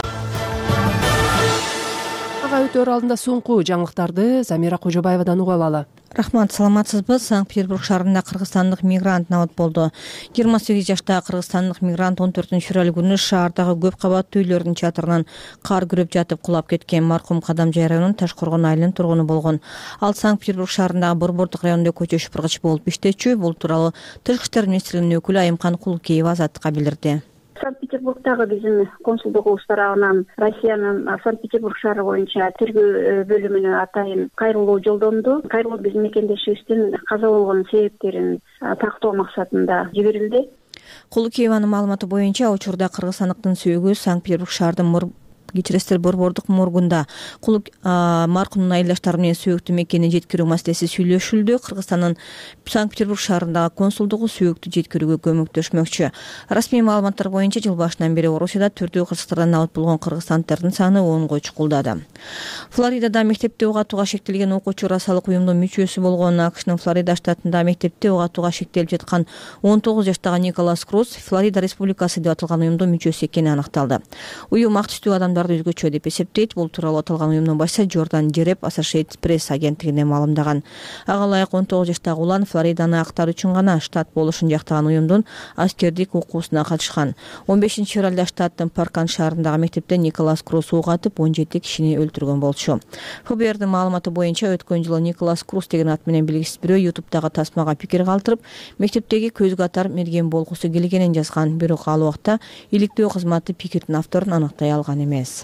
Ага өтөр алдында соңку жаңылыктарды Замира Кожобаевадан угуп алалы. Рахмат, саламатсызбы? Санкт-Петербург шаарында кыргызстандык мигрант набат болду. 28 жаштагы кыргызстандык мигрант 14 февраль күнү шаардагы көп кабаттуу үйлөрдүн чатырынан кар күрөп жатып кулап кеткен. Маркум Кадамжай районунун Ташкоргон айылынын тургуну болгон. Ал Санкт-Петербург шаарындагы Борбордук районунда көчө шыпыргыч болуп иштечү. Бул тууралуу Тышкы иштер министрлигинин өкүлү Айымкан Кулукеева Азаттыкка билдирди. Санкт-Петербургдагы биздин консулдугубуз тарабынан Россиянын Санкт-Петербург шаары боюнча тергөө бөлүмүнө атайын кайрылуу жолдонду. Кайрылуу биздин мекендешибиздин каза болгон себептерин тактоо максатында жиберилди. Кулукееванын маалыматы боюнча учурда кыргызстандыктын сөөгү Санкт-Петербург шаарынын кечиресиздер Борбордук моргунда маркумдун айылдаштары менен сөөктү мекенине жеткирүү маселеси сүйлөшүлдү. Кыргызстандын Санкт-Петербург шаарындагы консулдугу сөөктү жеткирүүгө көмөктөшмөкчү. Расмий маалыматтар боюнча жыл башынан бери Орусияда түрдүү кырсыктардан набат болгон кыргызстандыктардын саны 10го чукулдады. Флоридада мектепте ук атууга шектелген окуучу расалык уюмдун мүчөсү болгон АКШнын Флорида штатындагы мектепте ук атууга шектелип жаткан 19 жаштагы Николас Круз Флорида Республикасы деп аталган уюмдун мүчөсү экени аныкталды. Уюм ак түстүү адамдарды өзгөчө деп эсептейт. Бул тууралуу аталган уюмдун башчысы Джордан Жереп Associated Press агенттигине маалымдаган. Ага ылайык 19 жаштагы улан Флориданы актар үчүн гана штат болушун жактаган уюмдун аскердик окуусуна катышкан. 15 февралда штаттын Паркан шаарындагы мектепте Николас Круз ок атып 17 кишини өлтүргөн болчу. ФБРдин маалыматы боюнча өткөн жылы Николас Круз деген ат менен белгисиз бирөө YouTube'дагы тасмага пикир калтырып, мектептеги көз катар мерген болгусу келгенин жазган. Бирок ал убакта иликтөө кызматы пикирдин авторун аныктай алган эмес.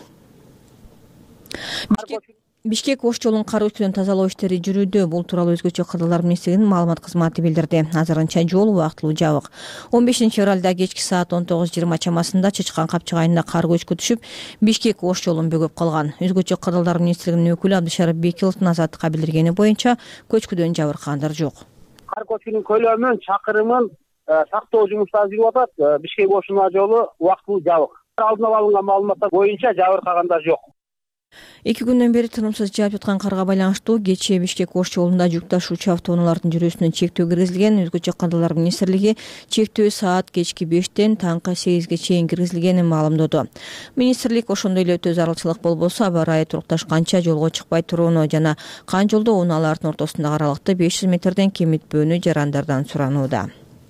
Бишкек Ош жолун кар үстүнөн тазалоо иштери жүрүүдө. Бул тууралуу өзгөчө кырдаалдар министрлигинин маалымат кызматы билдирди. Азырынча жол убактылуу жабык. 15 февралда кечки саат 19:20 чамасында Чычкан Капчык айылына кар көчкү түшүп, Бишкек Ош жолун бөгөп калган. Өзгөчө кырдаалдар министрлигинин өкүлү Абдышарып Бекиловдун Азаттыкка билдиргени боюнча көчкүдөн жабыркагандар жок. Кар көчкүнүн көлөмүн, чакырымын сактоо жумуштары жүрүп атат. Бишкек Ош жолу убактылуу жабык. Алдын ала алынган маалыматтар боюнча жабыркагандар жок. 2 күндөн бери тынымсыз жаап жаткан карга байланыштуу кечээ Бишкек Ош жолунда жүк ташуучу автоунаалардын жүрүүсүнө чектөө киргизилген. Өзгөчө кырдаалдар министрлиги чектөө саат кечки 5-тен таңкы 8-ге чейин киргизилгенин маалымдоду. Министрлик ошондой эле өтө зарылчылык болбосо аба ырайы турукташканча жолго чыкпай турууну жана кан жолдо унаалардын ортосундагы аралыкты 500 метрден кемитпөөнү жарандардан суранууда.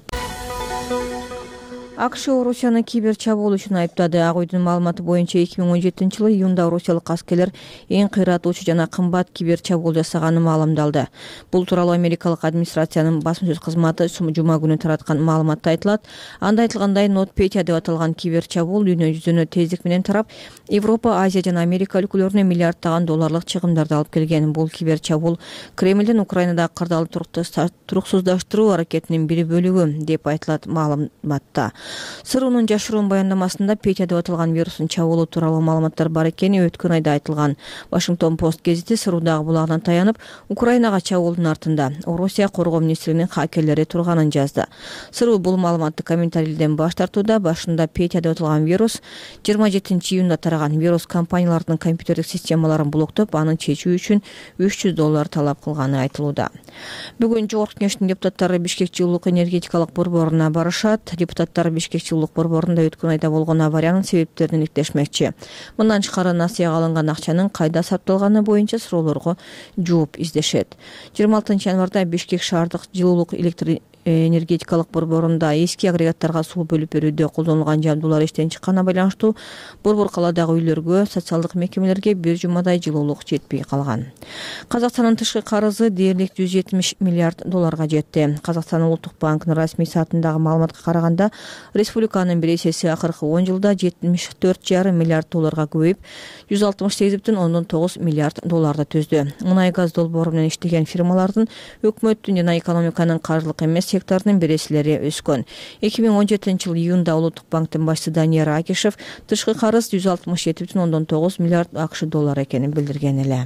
АКШ Орусияны кибер чабуул үчүн айыптады. Ак үйдүн маалыматы боюнча 2017-жылы июнда орусиялык аскерлер эң кыйратуучу жана кымбат кибер чабуул жасаганы маалымдалды. Бул тууралуу Америкалык администрациянын басма сөз кызматы жума күнү тараткан маалыматта айтылат. Анда айтылгандай, NotPetya деп аталган кибер чабуул дүйнө жүзүнө тездик менен тарап, Европа, Азия жана Америка өлкөлөрүнө миллиарддаган долларлык чыгымдарды алып келген. Бул кибер чабуул Кремлдин Украинадагы кырдаал туруксуздаштыруу аракетинин бир бөлүгү деп айтылат маалыматта. СРУнун жашыруун баяндамасында Петя деп аталган вирустун чабуулу тууралуу маалыматтар бар экени өткөн айда айтылган. Вашингтон Пост гезити СРУдагы булагынан таянып, Украинага чабуулдун артында Орусия коргоо министринин хакерлери турганын жазды. СРУ бул маалыматты комментарийлерден баш тартууда. Башында Петя деп аталган вирус 27 июнда тараган. Вирус компаниялардын компьютердик системаларын блоктоп, аны чечүү үчүн $300 талап кылганы айтылууда. Бүгүн Жогорку Кеңештин депутаттары Бишкек жылуулук энергетикалык борборуна барышат. Депутаттар Бишкек жылуулук борборунда өткөн айда болгон авариянын себептерин иликтешмекчи. Мындан тышкары насыяга алынган акчанын кайда сарпталганы боюнча суроолорго жооп издешет. 26 январда Бишкек шаардык жылуулук электр энергетикалык борборунда эски агрегаттарга суу бөлүп берүүдө колдонулган жабдуулар иштен чыкканына байланыштуу борбор каладагы үйлөргө, социалдык мекемелерге бир жумадай жылуулук жетпей калган. Казакстандын тышкы карызы дээрлик $170 миллиард жетти. Казакстан улуттук банкынын расмий сайтындагы маалыматка караганда, республиканын биресеси акыркы 10 жылда $74,5 миллиард көбөйүп, $168,9 миллиард түздү. Мунай газ долбоору менен иштеген фирмалардын өкмөттүн жана экономиканын каржылык эмес секторунун бересилери өскөн. 2017 жыл июнда улуттук банктын башчысы Данияр Акишев тышкы карыз $167,9 миллиард экенин билдирген эле.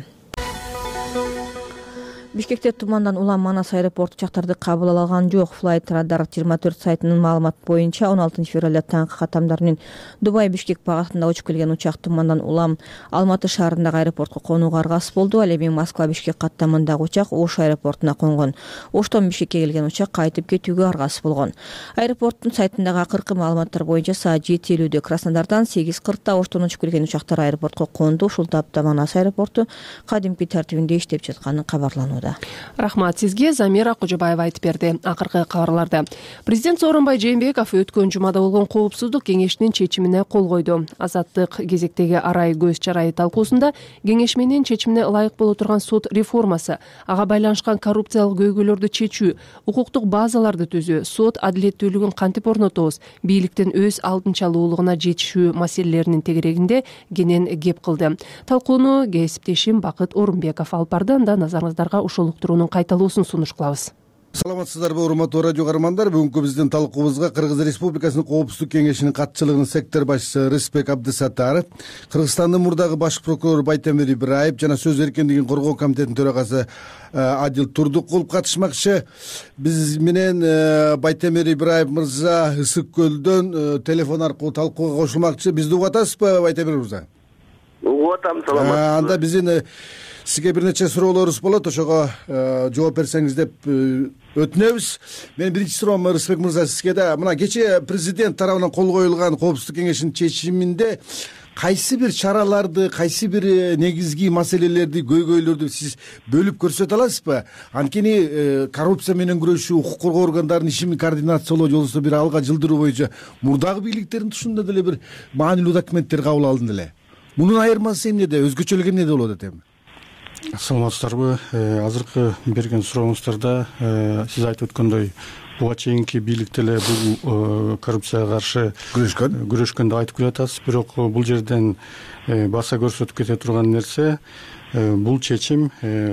Бишкекте тумандан улам Манас аэропорту учактарды кабыл ала алган жок. Flight Radar 24 сайтынын маалыматы боюнча 16 февралда таңкы катамдар менен Дубай Бишкек багытында учуп келген учак тумандан улам Алматы шаарындагы аэропортко конууга аргасыз болду. Ал эми Москва Бишкек каттамындагы учак Ош аэропортуна конгон. Оштон Бишкекке келген учак кайтып кетүүгө аргасыз болгон. Аэропорттун сайтындагы акыркы маалыматтар боюнча саат 7:50 Краснодардан, 8:40 Оштон учуп келген учактар аэропортко конду. Ушул тапта Манас аэропорту кадимки тартибинде иштеп жатканы кабарланууда. Рахмат сизге. Замира Кожобаева айтып берди. Акыркы кабарларда президент Сооронбай Жээнбеков өткөн жумада болгон коопсуздук кеңешинин чечимине кол койду. Азаттык кезектеги арай көз чарайы талкуусунда кеңеш менен чечимине ылайык боло турган сот реформасы, ага байланышкан коррупциялык көйгөйлөрдү чечүү, укуктук базаларды түзүү, сот адилеттүүлүгүн кантип орнотобуз, бийликтин өз алдынчалуулугуна жетишүү маселелеринин тегерегинде кенен кеп кылды. Талкууну кесиптешим Бакыт Орунбеков алып барды. Анда назарыңыздарга ушул уктуруунун кайталуусун сунуш кылабыз. Саламатсыздарбы, урматтуу радио каармандар. Бүгүнкү биздин талкуубузга Кыргыз Республикасынын Коопсуздук кеңешинин катчылыгынын сектор башчысы Рыспек Абдысаттаров, Кыргызстандын мурдагы баш прокурору Байтемир Ибраев жана сөз эркиндигин коргоо комитетинин төрагасы Адил Турдукулов катышмакчы. Биз менен Байтемир Ибраев мырза Ысык көлдөн телефон аркылуу талкууга кошулмакчы. Бизди угуп атасызбы, Байтемир мырза? Угуп атам, саламатсызбы. Анда биздин сизге бир нече суроолорубуз болот, ошого жооп берсеңиз деп өтүнөбүз. Менин биринчи суроом Рыспек мырза сизге да. Мына кечээ президент тарабынан кол коюлган Коопсуздук кеңешинин чечиминде кайсы бир чараларды, кайсы бир негизги маселелерди, көйгөйлөрдү сиз бөлүп көрсөтө аласызбы? Анткени коррупция менен күрөшүү, укук коргоо органдарынын ишин координациялоо жолусу бир алга жылдыруу боюнча мурдагы бийликтердин тушунда деле бир маанилүү документтер кабыл алынды эле. Мунун айырмасы эмнеде? Өзгөчөлүгү эмнеде болот эми? Саламатсыздарбы. Азыркы берген сурооңуздарда сиз айтып өткөндөй буга чейинки бийлик деле бул коррупцияга каршы күрөшкөн деп айтып келатасыз. Бирок бул жерден баса көрсөтүп кете турган нерсе, бул чечим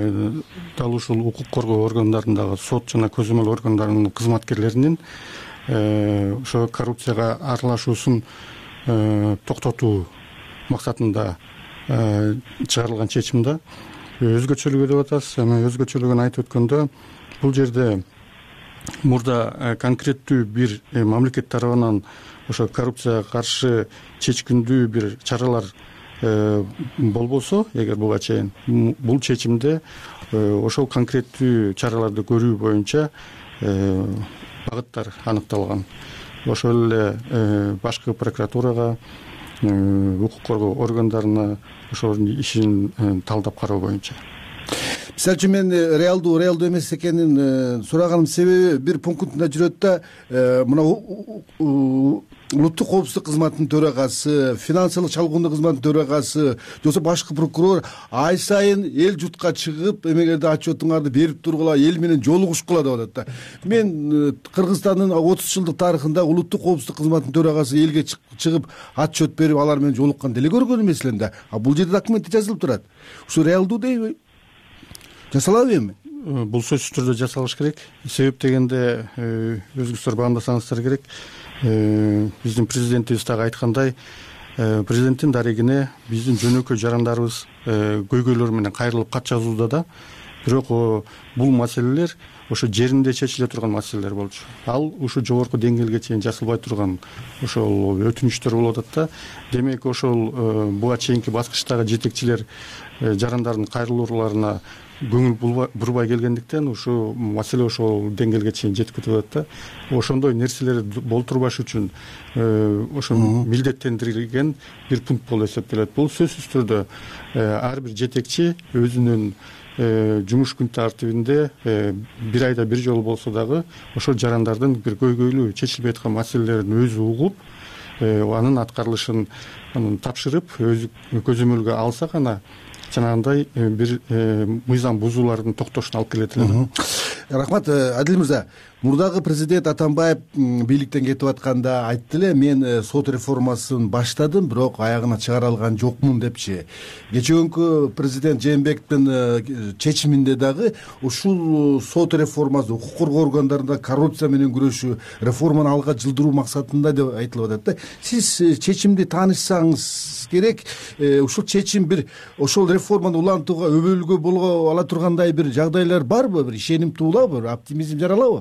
дал ушул укук коргоо органдарындагы сот жана көзөмөл органдарынын кызматкерлеринин ошо коррупцияга аралашуусун токтотуу максатында чыгарылган чечим да. Өзгөчөлүгү деп атасыз. Эми өзгөчөлүгүн айтып өткөндө бул жерде мурда конкреттүү бир мамлекет тарабынан ошо коррупцияга каршы чечкиндүү бир чаралар болбосо, эгер буга чейин бул чечимде ошол конкреттүү чараларды көрүү боюнча багыттар аныкталган. Ошол эле башкы прокуратурага, укук коргоо органдарына ошонун ишин талдап кароо боюнча. Мисалы үчүн мен реалдуу эмес экенин сураганымдын себеби бир пунктунда жүрөт да, мына улуттук коопсуздук кызматынын төрагасы, финансылык чалгындоо кызматынын төрагасы, жоксо башкы прокурор ай сайын эл журтка чыгып, эмегерде отчетуңарды берип тургула, эл менен жолугушкула деп атат да. Мен Кыргызстандын 30 жылдык тарыхында улуттук коопсуздук кызматынын төрагасы элге чыгып отчет берип, алар менен жолуккан деле көргөн эмес элем да. А бул жерде документте жазылып турат. Ушу реалдуу дейби? Жасалабы эми? Бул сөзсүз түрдө жасалыш керек. Себеп дегенде өзүңүздөр баамдасаңыздар керек. Биздин президентибиз дагы айткандай, президенттин дарегине биздин жөнөкөй жарандарыбыз көйгөйлөр менен кайрылып кат жазууда да. Бирок бул маселелер ошо жеринде чечиле турган маселелер болчу. Ал ушу жогорку деңгээлге чейин жасалбай турган ошол өтүнүчтөр болуп атат да. Демек ошол буга чейинки баскычтагы жетекчилер жарандардын кайрылууларына көңүл бурбай келгендиктен ушу маселе ошол деңгээлге чейин жетип кетип атат да. Ошондой нерселерди болтурбаш үчүн ошо милдеттендирилген бир пункт болуп эсептелет. Бул сөзсүз түрдө ар бир жетекчи өзүнүн жумуш күн тартибинде бир айда бир жолу болсо дагы ошол жарандардын бир көйгөйлүү чечилбей аткан маселелерин өзү угуп, анын аткарылышын тапшырып, өзү көзөмөлгө алса гана жанагындай бир мыйзам бузуулардын токтошуна алып келет эле. Рахмат, Адил мырза. Мурдагы президент Атамбаев бийликтен кетип атканда айтты эле, мен сот реформасын баштадым, бирок аягына чыгара алган жокмун депчи. Кечээкүнкү президент Жээнбековдун чечиминде дагы ушул сот реформасы, укук коргоо органдарында коррупция менен күрөшүү, реформаны алга жылдыруу максатында деп айтылып атат да. Сиз чечимди таанышсаңыз керек, ушул чечим бир ошол реформаны улантууга өбөлгө боло ала тургандай бир жагдайлар барбы, бир ишеним туулабы, бир оптимизм жаралабы?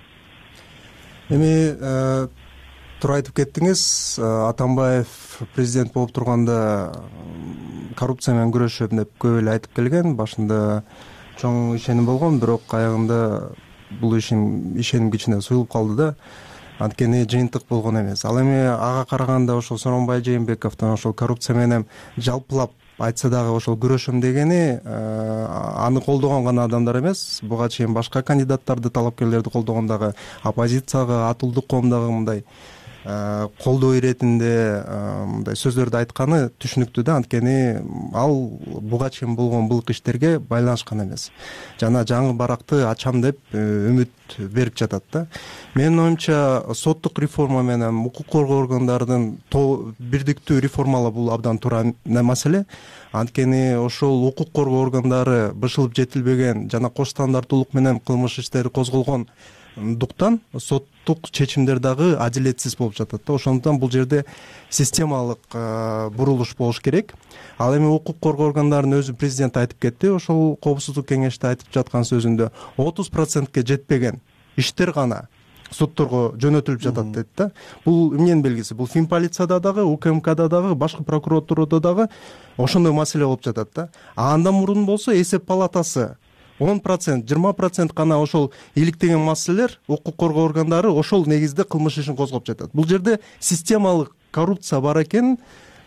Эми туура айтып кеттиңиз, Атамбаев президент болуп турганда коррупция менен күрөшөм деп көп эле айтып келген, башында чоң ишеним болгон, бирок аягында бул ишеним кичине суюлуп калды да. Анткени жыйынтык болгон эмес. Ал эми ага караганда ошол Сооронбай Жээнбековдун ошол коррупция менен жалпылап айтса дагы ошол күрөшөм дегени аны колдогон гана адамдар эмес, буга чейин башка кандидаттарды, талапкерлерди колдогон дагы оппозицияга, Атылдык коом дагы мындай колдоо иретинде мындай сөздөрдү айтканы түшүнүктүү да. Анткени ал буга чейин болгон былык иштерге байланышкан эмес. Жана жаңы баракты ачам деп үмүт берип жатат да. Менин оюмча соттук реформа менен укук коргоо органдарынын бирдиктүү реформалоо бул абдан туура маселе. Анткени ошол укук коргоо органдары бышылып жетилбеген жана кош стандарттуулук менен кылмыш иштери козголгон дуктан соттук чечимдер дагы адилетсиз болуп жатат да. Ошондуктан бул жерде системалык бурулуш болуш керек. Ал эми укук коргоо органдарынын өзү президент айтып кетти, ошол коопсуздук кеңеште айтып жаткан сөзүндө 30%ке жетпеген иштер гана сотторго жөнөтүлүп жатат дейт да. Бул эмненин белгиси? Бул Финполицияда дагы, УКМКда дагы, башкы прокуратурада дагы ошондой маселе болуп жатат да. Андан мурун болсо эсеп палатасы 10%, 20% гана ошол иликтеген маселелер, укук коргоо органдары ошол негизде кылмыш ишин козгоп жатат. Бул жерде системалык коррупция бар экен,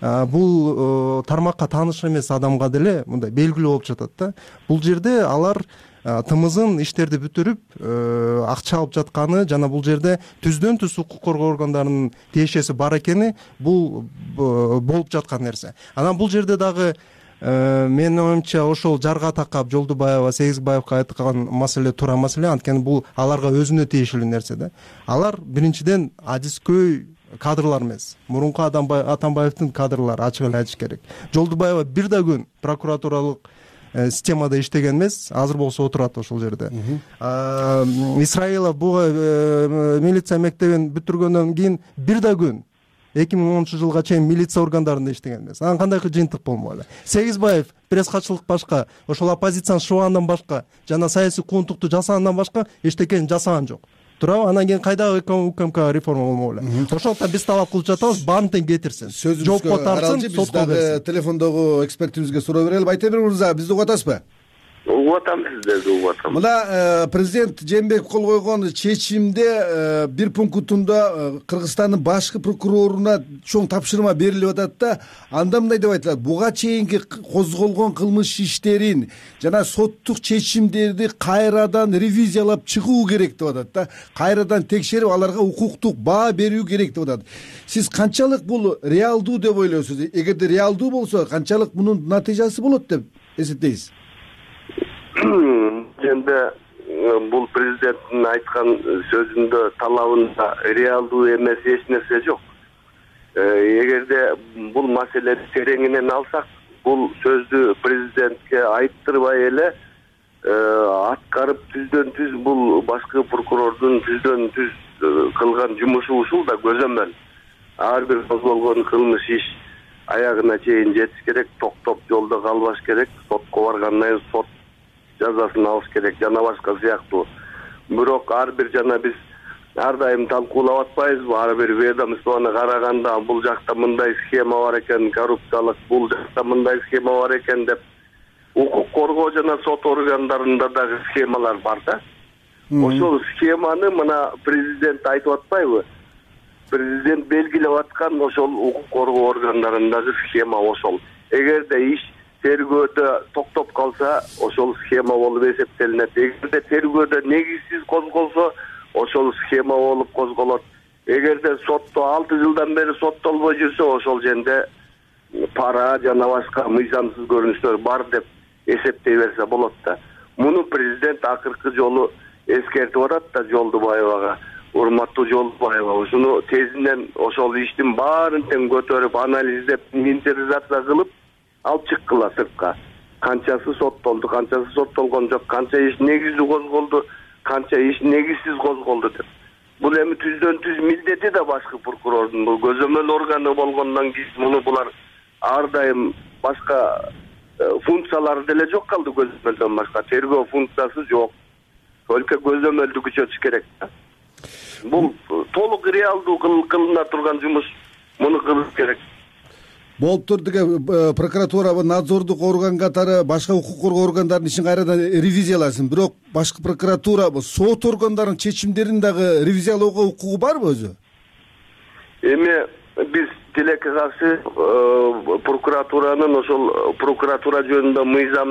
бул тармакка тааныш эмес адамга деле мындай белгилүү болуп жатат да. Бул жерде алар тымызын иштерди бүтүрүп акча алып жатканы жана бул жерде түздөн түз укук коргоо органдарынын тиешеси бар экени бул болуп жаткан нерсе. Анан бул жерде дагы менин оюмча ошол жарга такап Жолдубаева, Сегизбаевга айткан маселе туура маселе, анткени бул аларга өзүнө тиешелүү нерсе да. Алар биринчиден адискөй кадрлар эмес. Мурунку Атамбаевдин кадрлары, ачык эле айтыш керек. Жолдубаева бир да күн прокуратуралык системада иштеген эмес, азыр болсо отурат ошол жерде. Исраилов буга милиция мектебин бүтүргөндөн кийин бир да күн 2010-жылга чейин милиция органдарында иштеген эмес. Анан кандай жыйынтык болмойлу? Сегизбаев пресс катчылык башка, ошол оппозициянын шубаандан башка жана саясий кууntукту жасагандан башка эчтекени жасаган жок. Туурабы? Анан кийин кайдагы УКМК реформа болмойлу? Ошондуктан биз талап кылып жатабыз, баарын тең кетирсин. Жоопко тартсын, сотко берсин. Телефондогу экспертибизге суроо берели. Байтемир мырза, бизди угуп атасызбы? Угуп атам, сиздерди угуп атам. Мына президент Жээнбеков кол койгон чечимде бир пунктунда Кыргызстандын башкы прокуроруна чоң тапшырма берилип атат да. Анда мындай деп айтылат: буга чейинки козголгон кылмыш иштерин жана соттук чечимдерди кайрадан ревизиялап чыгуу керек деп атат да. Кайрадан текшерип, аларга укуктук баа берүү керек деп атат. Сиз канчалык бул реалдуу деп ойлойсуз? Эгерде реалдуу болсо, канчалык мунун натыйжасы болот деп эсептейсиз? Эми бул президенттин айткан сөзүндө, талабында реалдуу эмес эч нерсе жок. Эгерде бул маселени тереңинен алсак, бул сөздү президентке айттырбай эле аткарып түздөн түз бул башкы прокурордун түздөн түз кылган жумушу ушул да көзөмөл. Ар бир козголгон кылмыш иш аягына чейин жетиш керек, токтоп жолдо калбаш керек, сотко баргандан кийин сот жазасын алыш керек жана башка сыяктуу. Бирок ар бир жана биз ар дайым талкуулап атпайбызбы? Ар бир ведомствону караганда бул жакта мындай схема бар экен, коррупциялык, бул жакта мындай схема бар экен деп укук коргоо жана сот органдарында дагы схемалар бар да. Ошол схеманы мына президент айтып атпайбы? Президент белгилеп аткан ошол укук коргоо органдарындагы схема ошол. Эгерде иш тергөөдө токтоп калса, ошол схема болуп эсептелинет. Эгерде тергөөдө негизсиз козголсо, ошол схема болуп козголот. Эгерде сотто 6 жылдан бери соттолбой жүрсө, ошол жерде пара жана башка мыйзамсыз көрүнүштөр бар деп эсептей берсе болот да. Муну президент акыркы жолу эскертип атат да Жолдубаевага. Урматтуу Жолдубаева, ушуну тезинен ошол иштин баарын тең көтөрүп, анализдеп, инвентаризация кылып алып чыккыла сыртка. Канчасы соттолду, канчасы соттолгон жок, канча иш негиздүү козголду, канча иш негизсиз козголду деп. Бул эми түздөн түз милдети да башкы прокурордун, бул көзөмөл органы болгондон кийин муну булар ар дайым башка функциялары деле жок калды, көзөмөлдөн башка тергөө функциясы жок. Только көзөмөлдү күчөтүш керек да. Бул толук реалдуу кылына турган жумуш, муну кылыш керек. Болуптур деге прокуратура надзордук орган катары башка укук коргоо органдарынын ишин кайрадан ревизияласын. Бирок башкы прокуратура сот органдарынын чечимдерин дагы ревизиялоого укугу барбы өзү? Эми биз тилекке каршы прокуратуранын ошол прокуратура жөнүндө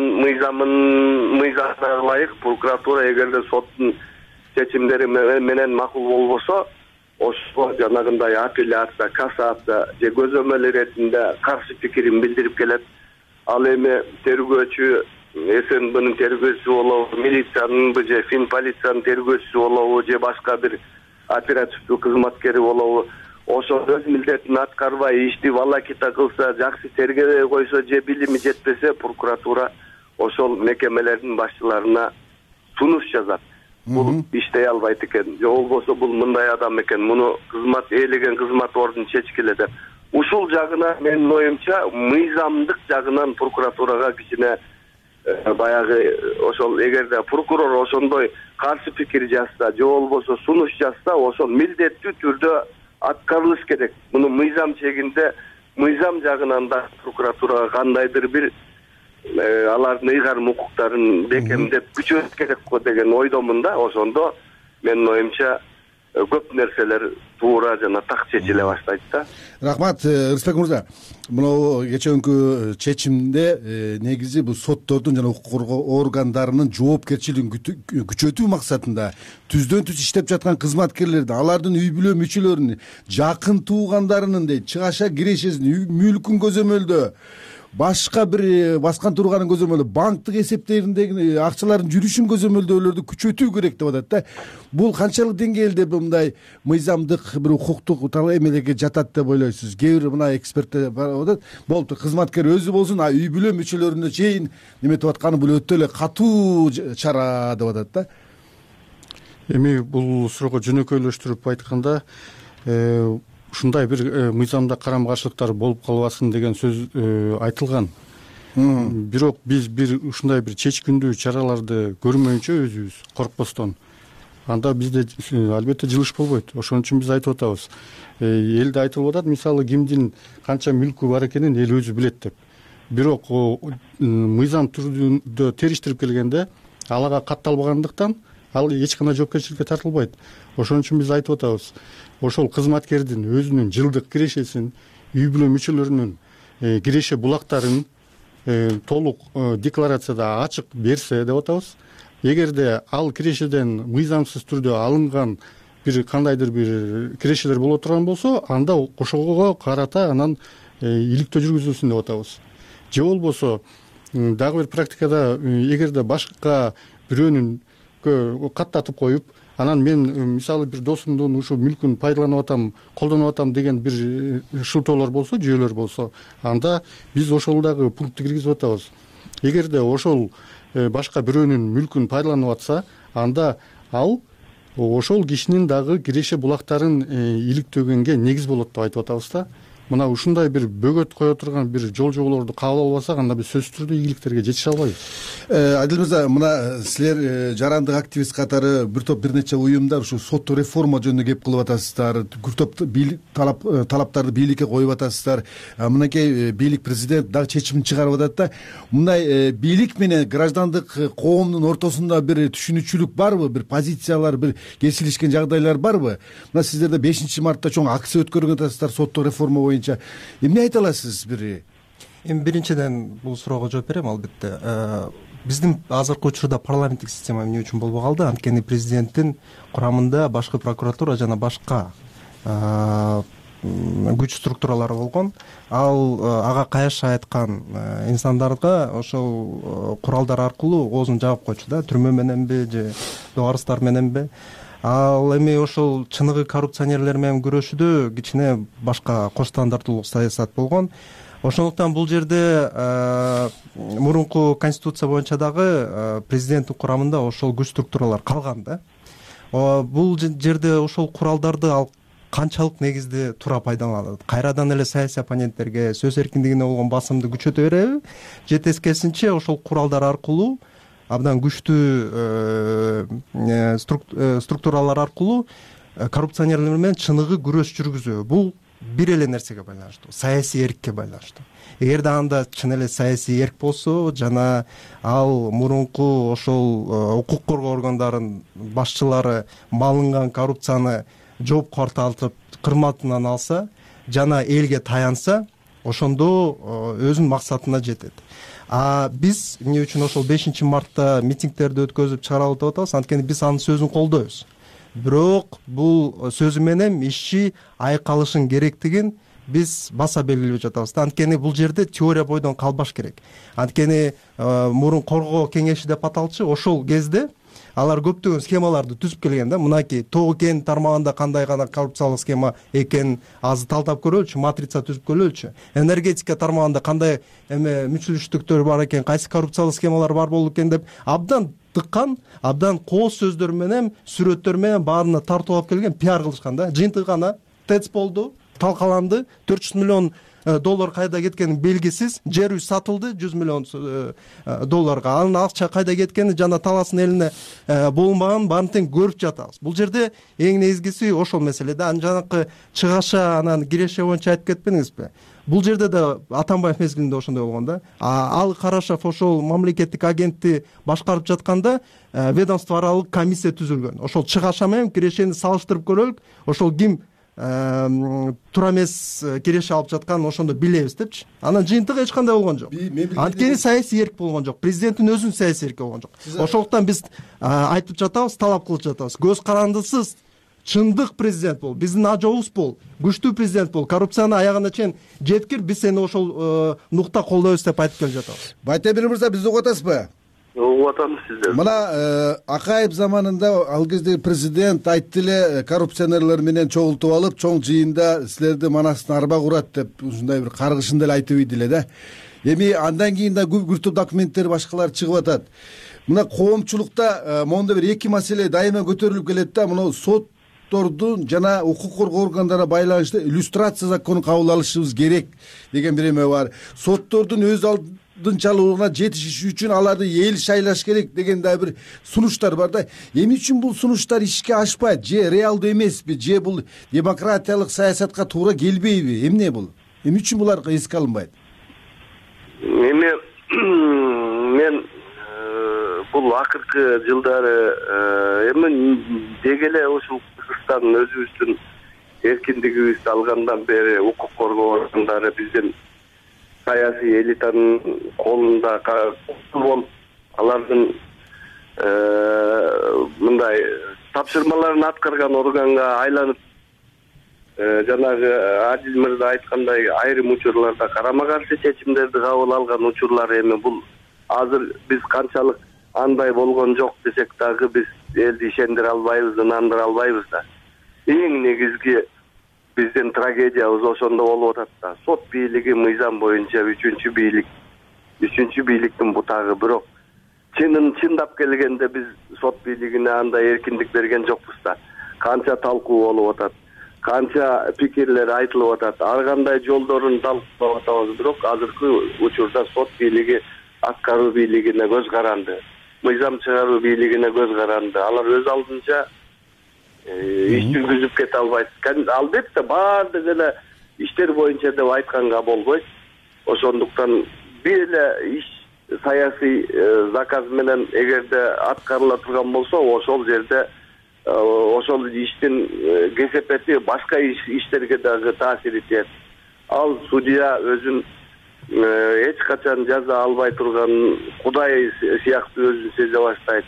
мыйзамына ылайык прокуратура эгерде соттун чечимдери менен макул болбосо, ошо жанагындай апелляция, кассация же көзөмөл иретинде каршы пикирин билдирип келет. Ал эми тергөөчү, СНБнын тергөөчүсү болобу, милициянын же фин полициянын тергөөчүсү болобу же башка бир оперативдүү кызматкери болобу, ошо өз милдетин аткарбай ишти волокита кылса, жакшы тергебей койсо же билими жетпесе, прокуратура ошол мекемелердин башчыларына сунуш жазат. Бул иштей албайт экен, же болбосо бул мындай адам экен, муну кызмат ээлеген кызмат ордун чечкиле деп. Ушул жагына менин оюмча мыйзамдык жагынан прокуратурага кичине баягы ошол эгерде прокурор ошондой каршы пикир жазса, же болбосо сунуш жазса, ошол милдеттүү түрдө аткарылыш керек. Муну мыйзам чегинде мыйзам жагынан да прокуратурага кандайдыр бир алардын ыйгарым укуктарын бекемдеп күчөтүш керек го деген ойдомун да. Ошондо менин оюмча көп нерселер туура жана так чечиле баштайт да. Рахмат, Рыспек мырза. Мына кечээкү чечимде негизи бул соттордун жана укук коргоо органдарынын жоопкерчилигин күчөтүү максатында түздөн түз иштеп жаткан кызматкерлерди, алардын үй бүлө мүчөлөрүнүн, жакын туугандарынын дейт, чыгаша кирешесин, мүлкүн көзөмөлдөө, башка бир баскан турганын көзөмөлдөө, банктык эсептериндеги акчалардын жүрүшүн көзөмөлдөөлөрдү күчөтүү керек деп атат да. Бул канчалык деңгээлде мындай мыйзамдык бир укуктук эмелерге жатат деп ойлойсуз? Кээ бир мына эксперттер бар атат, болуптур, кызматкер өзү болсун, үй бүлө мүчөлөрүнө чейин неметип атканы бул өтө эле катуу чара деп атат да. Эми бул суроого жөнөкөйлөштүрүп айтканда, ушундай бир мыйзамда карама каршылыктар болуп калбасын деген сөз айтылган. Бирок биз ушундай бир чечкиндүү чараларды көрмөйүнчө өзүбүз коркпостон, анда бизде албетте жылыш болбойт. Ошон үчүн биз айтып атабыз. Элде айтылып атат, мисалы кимдин канча мүлкү бар экенин эл өзү билет деп. Бирок мыйзам түрүндө териштирип келгенде алага катталбагандыктан ал эч кандай жоопкерчиликке тартылбайт. Ошон үчүн биз айтып атабыз. Ошол кызматкердин өзүнүн жылдык кирешесин, үй бүлө мүчөлөрүнүн киреше булактарын толук декларацияда ачык берсе деп атабыз. Эгерде ал кирешеден мыйзамсыз түрдө алынган бир кандайдыр бир кирешелер боло турган болсо, анда ошого карата анан иликтөө жүргүзүлсүн деп атабыз. Же болбосо дагы бир практикада эгерде башка бирөөнүн каттатып коюп, анан мен мисалы бир досумдун ушу мүлкүн пайдаланып атам, колдонуп атам деген бир шылтоолор болсо, жүйөлөр болсо, анда биз ошол дагы пунктти киргизип атабыз. Эгерде ошол башка бирөөнүн мүлкүн пайдаланып атса, анда ал ошол кишинин дагы киреше булактарын иликтөгөнгө негиз болот деп айтып атабыз да. мына ушундай бир бөгөт кое турган бир жолжоболорду кабыл албасак, анда биз сөзсүз түрдө ийгиликтерге жетише албайбыз. Адил мырза, мына силер жарандык активист катары бир топ бир нече уюмдар ушу соттук реформа жөнүндө кеп кылып атасыздар, бир топ талаптарды бийликке коюп атасыздар. Мынакей бийлик, президент дагы чечим чыгарып атат да. Мындай бийлик менен граждандык коомдун ортосунда бир түшүнүкчүлүк барбы, бир позициялар, бир кесилишкен жагдайлар барбы? Мына сиздерде 5 мартта чоң акция өткөргөн атасыздар соттук реформа боюнча. Эмне айта аласыз бир? Эми биринчиден бул суроого жооп берем. Албетте биздин азыркы учурда парламенттик система эмне үчүн болбой калды? Анткени президенттин курамында башкы прокуратура жана башка күч структуралары болгон. Ал ага кайшы айткан инсандарга ошол куралдар аркылуу оозун жаап койчу да, түрмө мененби же доорустар мененби. Ал эми ошол чыныгы коррупционерлер менен күрөшүүдө кичине башка кош стандарттуулук саясат болгон. Ошондуктан бул жерде мурунку конституция боюнча дагы президенттин курамында ошол күч структуралар калган да. Бул жерде ошол куралдарды ал канчалык негизде туура пайдаланат? Кайрадан эле саясий оппоненттерге сөз эркиндигине болгон басымды күчөтө береби? Же тескерисинче ошол куралдар аркылуу абдан күчтүү структуралар аркылуу коррупционерлер менен чыныгы күрөш жүргүзүү? Бул бир эле нерсеге байланыштуу, саясий эркке байланыштуу. Эгерде анда чын эле саясий эрк болсо жана ал мурунку ошол укук коргоо органдарынын башчылары малынган коррупцияны жоопко тартып кырматынан алса жана элге таянса, ошондо өзүнүн максатына жетет. Биз эмне үчүн ошол 5 мартта митингдерди өткөзүп чыгаралып деп атабыз? Анткени биз анын сөзүн колдойбуз. Бирок бул сөзү менен иши айкалышын керектигин биз баса белгилеп жатабыз. Анткени бул жерде теория бойдон калбаш керек. Анткени мурун коргоо кеңеши деп аталчу, ошол кезде алар көптөгөн схемаларды түзүп келген да. Мынакей Тоо кен тармагында кандай гана коррупциялык схема экенин азыр талдап көрөлүчү, матрица түзүп көрөлүчү. Энергетика тармагында кандай мүчүлүштүктөр бар экен, кайсы коррупциялык схемалар бар болду экен деп абдан тыккан, абдан кооз сөздөр менен, сүрөттөр менен баарына тартып алып келген, пиар кылышкан да. Жыйынтыгы гана ТЭЦ болду, талкаланды, 400 миллион доллар кайда кеткени белгисиз, жер үй сатылды 100 миллион долларга. Анын акча кайда кеткени жана таластын элине болунбаган баарын тең көрүп жатабыз. Бул жерде эң негизгиси ошол маселеде. Жанакы чыгаша анан киреше боюнча айтып кетпедиңизби? Бул жерде да Атамбаев мезгилинде ошондой болгон да. Ал Карашев ошол мамлекеттик агентти башкарып жатканда ведомство аралык комиссия түзүлгөн. Ошол чыгаша менен кирешени салыштырып көрөлүк. Ошол ким туура эмес киреше алып жатканын ошондо билебиз депчи. Анан жыйынтыгы эч кандай болгон жок. Анткени саясий эрк болгон жок. Президенттин өзүнүн саясий эрки болгон жок. Ошондуктан биз айтып жатабыз, талап кылып жатабыз. Көз карандысыз чындык президент бол, биздин ажообуз бол, күчтүү президент бол, коррупцияны аягына чейин жеткир, биз сени ошол нукта колдойбуз деп айтып келе жатабыз. Байтемир мырза, бизди угуп атасызбы? Угуп атам сиздерди. Мына Акаев заманында ал кезде президент айтты эле, коррупционерлер менен чогултуп алып, чоң жыйында силерди манастын арба курат деп ушундай бир каргышында эле айтып ийди эле да. Эми андан кийин да көп топ документтер башкалар чыгып атат. Мына коомчулукта моундай бир эки маселе дайыма көтөрүлүп келет да. Мына соттордун жана укук коргоо органдарына байланыштуу иллюстрация законун кабыл алышыбыз керек деген бир эме бар. Соттордун өз алдынчалуулугуна жетишиш үчүн аларды эл шайлаш керек деген да бир сунуштар бар да. Эмне үчүн бул сунуштар ишке ашпайт? Же реалдуу эмеспи? Же бул демократиялык саясатка туура келбейби? Эмне бул? Эмне үчүн булар эске алынбайт? Эми мен бул акыркы жылдары эми деги эле ушул Кыргызстан өзүбүздүн эркиндигибизди алгандан бери укук коргоо органдары биздин саясий элитанын колунда болуп, алардын мындай тапшырмаларын аткарган органга айланып, жанагы Адил мырза айткандай айрым учурларда карама каршы чечимдерди кабыл алган учурлар эми бул азыр биз канчалык андай болгон жок десек дагы биз элди ишендире албайбыз, нандыра албайбыз да. Эң негизги биздин трагедиябыз ошондо болуп атат да. Сот бийлиги мыйзам боюнча үчүнчү бийликтин бутагы. Бирок чындап келгенде биз сот бийлигине андай эркиндик берген жокпуз да. Канча талкуу болуп атат. канча пикирлер айтылып атат, ар кандай жолдорун талкуулап атабыз, бирок азыркы учурда сот бийлиги аткаруу бийлигине көз каранды, мыйзам чыгаруу бийлигине көз каранды. Алар өз алдынча иш жүргүзүп кете албайт. Албетте баардык эле иштер боюнча деп айтканга болбойт. Ошондуктан бир эле иш саясий заказ менен эгерде аткарыла турган болсо, ошол жерде ошол иштин кесепети башка иштерге дагы таасир этет. Ал судья өзүн эч качан жаза албай турган кудай сыяктуу өзүн сезе баштайт.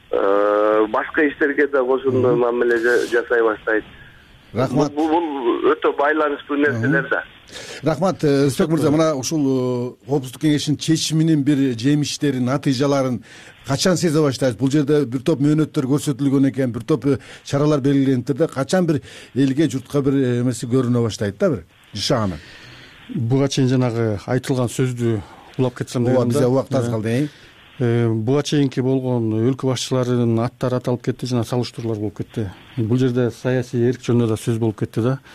Башка иштерге да ошондой мамиле жасай баштайт. Рахмат. Бул өтө байланыштуу нерселер да. Рахмат, Рысбек мырза, мына ушул Коопсуздук кеңешинин чечиминин бир жемиштерин, натыйжаларын качан сезе баштайсыз? Бул жерде бир топ мөөнөттөр көрсөтүлгөн экен, бир топ чаралар белгилениптир да, качан бир элге, журтка бир эмеси көрүнө баштайт да, бир жашаганы? Буга чейин жанагы айтылган сөздү улап кетсем дегенде. Ооба, бизде убакыт аз калды. Буга чейинки болгон өлкө башчыларынын аттары аталып кетти, жана салыштыруулар болуп кетти. Бул жерде саясий эрк жөнүндө да сөз болуп кетти да.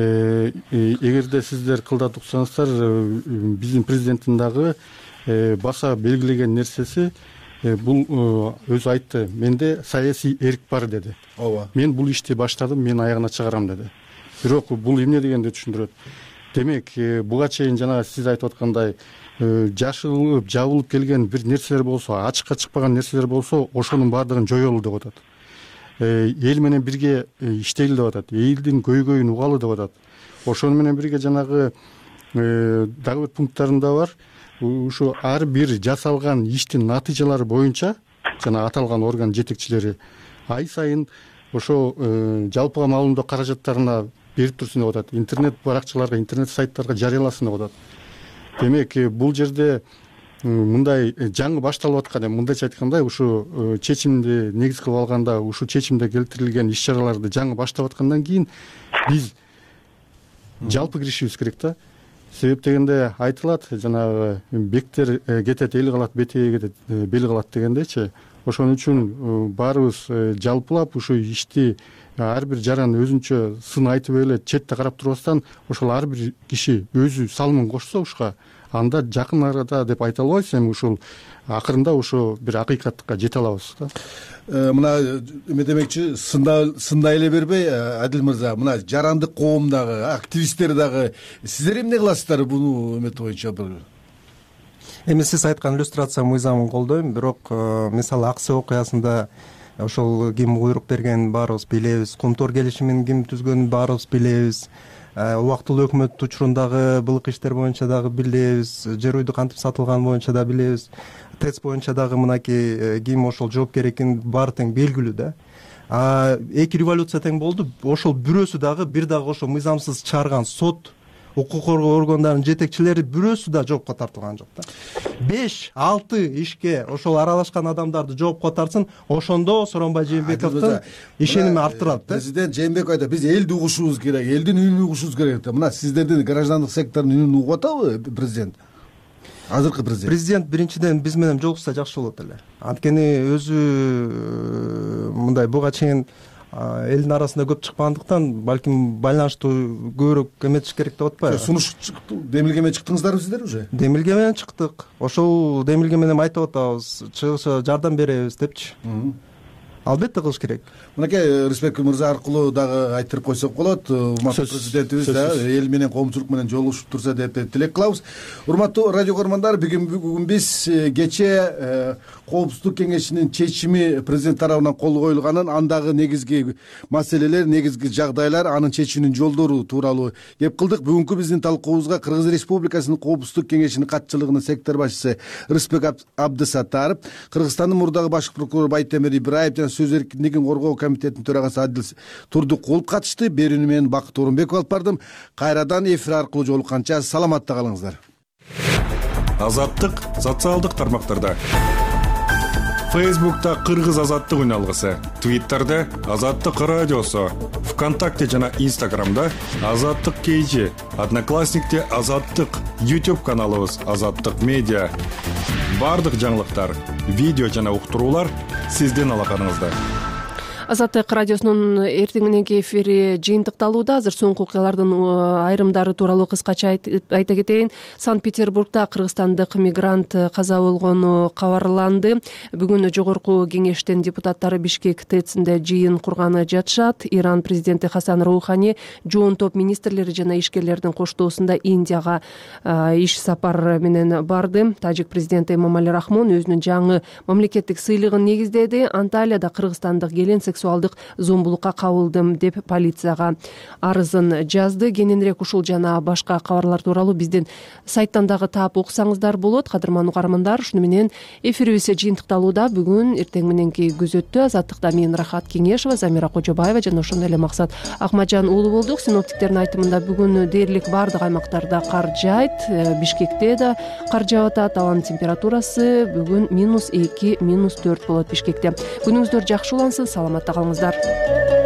Эгерде сиздер кылдат уксаңыздар, биздин президенттин дагы баса белгилеген нерсеси бул өзү айтты. Менде саясий эрк бар деди. Ооба. Мен бул ишти баштадым, мен аягына чыгарам деди. Бирок бул эмне дегенди түшүндүрөт. Демек, буга чейин жана сиз айтып аткандай жашылып, жабылып келген бир нерселер болсо, ачыкка чыкпаган нерселер болсо, ошонун баардыгын жоёлу деп атат. Эл менен бирге иштейли деп атат. Элдин көйгөйүн угалы деп атат. Ошону менен бирге жанагы дагы бир пункттарында бар. Ушу ар бир жасалган иштин натыйжалары боюнча жана аталган орган жетекчилери ай сайын ошо жалпыга маалымдоо каражаттарына берип турсун деп атат. Интернет баракчаларга, интернет сайттарга жарыяласын деп атат. Демек, бул жерде мындай жаңы башталып аткан, мындайча айтканда, ушу чечимди негиз кылып алганда, ушу чечимде келтирилген иш-чараларды жаңы баштап аткандан кийин биз жалпы киришибиз керек да. Себеп дегенде айтылат, жанагы бектер кетет, эл калат, бетеге кетет, бел калат дегендечи. Ошон үчүн баарыбыз жалпылап ушу ишти ар бир жаран өзүнчө сын айтып эле четте карап турбастан, ошол ар бир киши өзү салымын кошсо ушка, анда жакын арада деп айта албайбыз, эми ушул акырында ошо бир акыйкатка жете алабыз да. Мына эме демекчи, сындай эле бербей, Адил мырза, мына жарандык коомдагы активисттер дагы сиздер эмне кыласыздар буну эмет боюнча? Эми сиз айткан иллюстрация мыйзамын колдойм, бирок мисалы Аксы окуясында ошол ким буйрук берген баарыбыз билебиз, Кумтор келишимин ким түзгөнүн баарыбыз билебиз. Убактылуу өкмөт учурундагы былык иштер боюнча дагы билебиз, жер үйдү кантип сатылган боюнча да билебиз. ТЭЦ боюнча дагы мынакей ким ошол жоопкер экени баары тең белгилүү да. Эки революция тең болду, ошол бирөөсү дагы бир дагы ошо мыйзамсыз чыгарган сот, укук коргоо органдарынын жетекчилери бирөөсү да жоопко тартылган жок да. 5-6 ишке ошол аралашкан адамдарды жоопко тартсын, ошондо Сооронбай Жээнбековдун ишеними арттырат да. Президент Жээнбеков айтат, биз элди угушубуз керек, элдин үнүн угушубуз керек да. Мына сиздердин граждандык сектордун үнүн угуп атабы президент? Азыркы президент биринчиден биз менен жолукса жакшы болот эле. Анткени өзү мындай буга чейин элдин арасында көп чыкпагандыктан, балким байланыштуу көбүрөөк эметиш керек деп атпайбы? Сунуш чыкты, демилге менен чыктыңыздарбы сиздер уже? Демилге менен чыктык. Ошол демилге менен айтып атабыз, чыгышка жардам беребиз депчи. Албетте кылыш керек. Мынакей Рысбек мырза аркылуу дагы айтырып койсок болот. Урматтуу президентибиз да эл менен, коомчулук менен жолугушуп турса деп тилек кылабыз. Урматтуу радио көрөрмандар, бүгүн биз кечээ Коопсуздук кеңешинин чечими президент тарабынан кол коюлганын, андагы негизги маселелер, негизги жагдайлар, анын чечүүнүн жолдору тууралуу кеп кылдык. Бүгүнкү биздин талкуубузга Кыргыз Республикасынын Коопсуздук кеңешинин катчылыгынын сектор башчысы Рысбек Абдысаттаров, Кыргызстандын мурдагы баш прокурору Байтемир Ибраев жана сөз эркиндигин коргоо комитетинин төрагасы Адил Турдукулов катышты. Берүүнү мен Бакыт Орунбеков алып бардым. Кайрадан эфир аркылуу жолукканча саламатта калыңыздар. Азаттык социалдык тармактарда. Фейсбукта Кыргыз азаттык үналгысы, Твиттерде Азаттык радиосу, ВКонтакте жана Инстаграмда Азаттык KG, Одноклассникте Азаттык, YouTube каналыбыз Азаттык медиа. Бардык жаңылыктар, видео жана уктуруулар сиздин алаканыңызда. Азаттык радиосунун эртең мененки эфири жыйынтыкталууда. Азыр соңку окуялардын айрымдары тууралуу кыскача айта кетейин. Санкт-Петербургда кыргызстандык мигрант каза болгону кабарланды. Бүгүн жогорку кеңештин депутаттары Бишкек ТЭЦинде жыйын курганы жатышат. Иран президенти Хасан Роухани жоон топ министрлери жана ишкерлердин коштоосунда Индияга иш сапар менен барды. Тажик президенти Эмомали Рахмон өзүнүн жаңы мамлекеттик сыйлыгын негиздеди. Анталияда кыргызстандык келин сексуалдык зомбулукка кабылдым деп полицияга арызын жазды. Кененирээк ушул жана башка кабарлар тууралуу биздин сайттан дагы таап окусаңыздар болот. Кадырман угармандар, ушуну менен эфирибиз жыйынтыкталууда. Бүгүн эртең мененки күзөттө Азаттыкта мен Рахат Кеңешова, Замира Кожобаева жана ошондой эле Максат Акмаджан уулу болдук. Синоптиктердин айтымында бүгүн дээрлик бардык аймактарда кар жаайт. Бишкекте да кар жаап атат. Абанын температурасы бүгүн -2, -4 болот Бишкекте. Күнүңүздөр жакшы улансын, саламатта калыңыздар.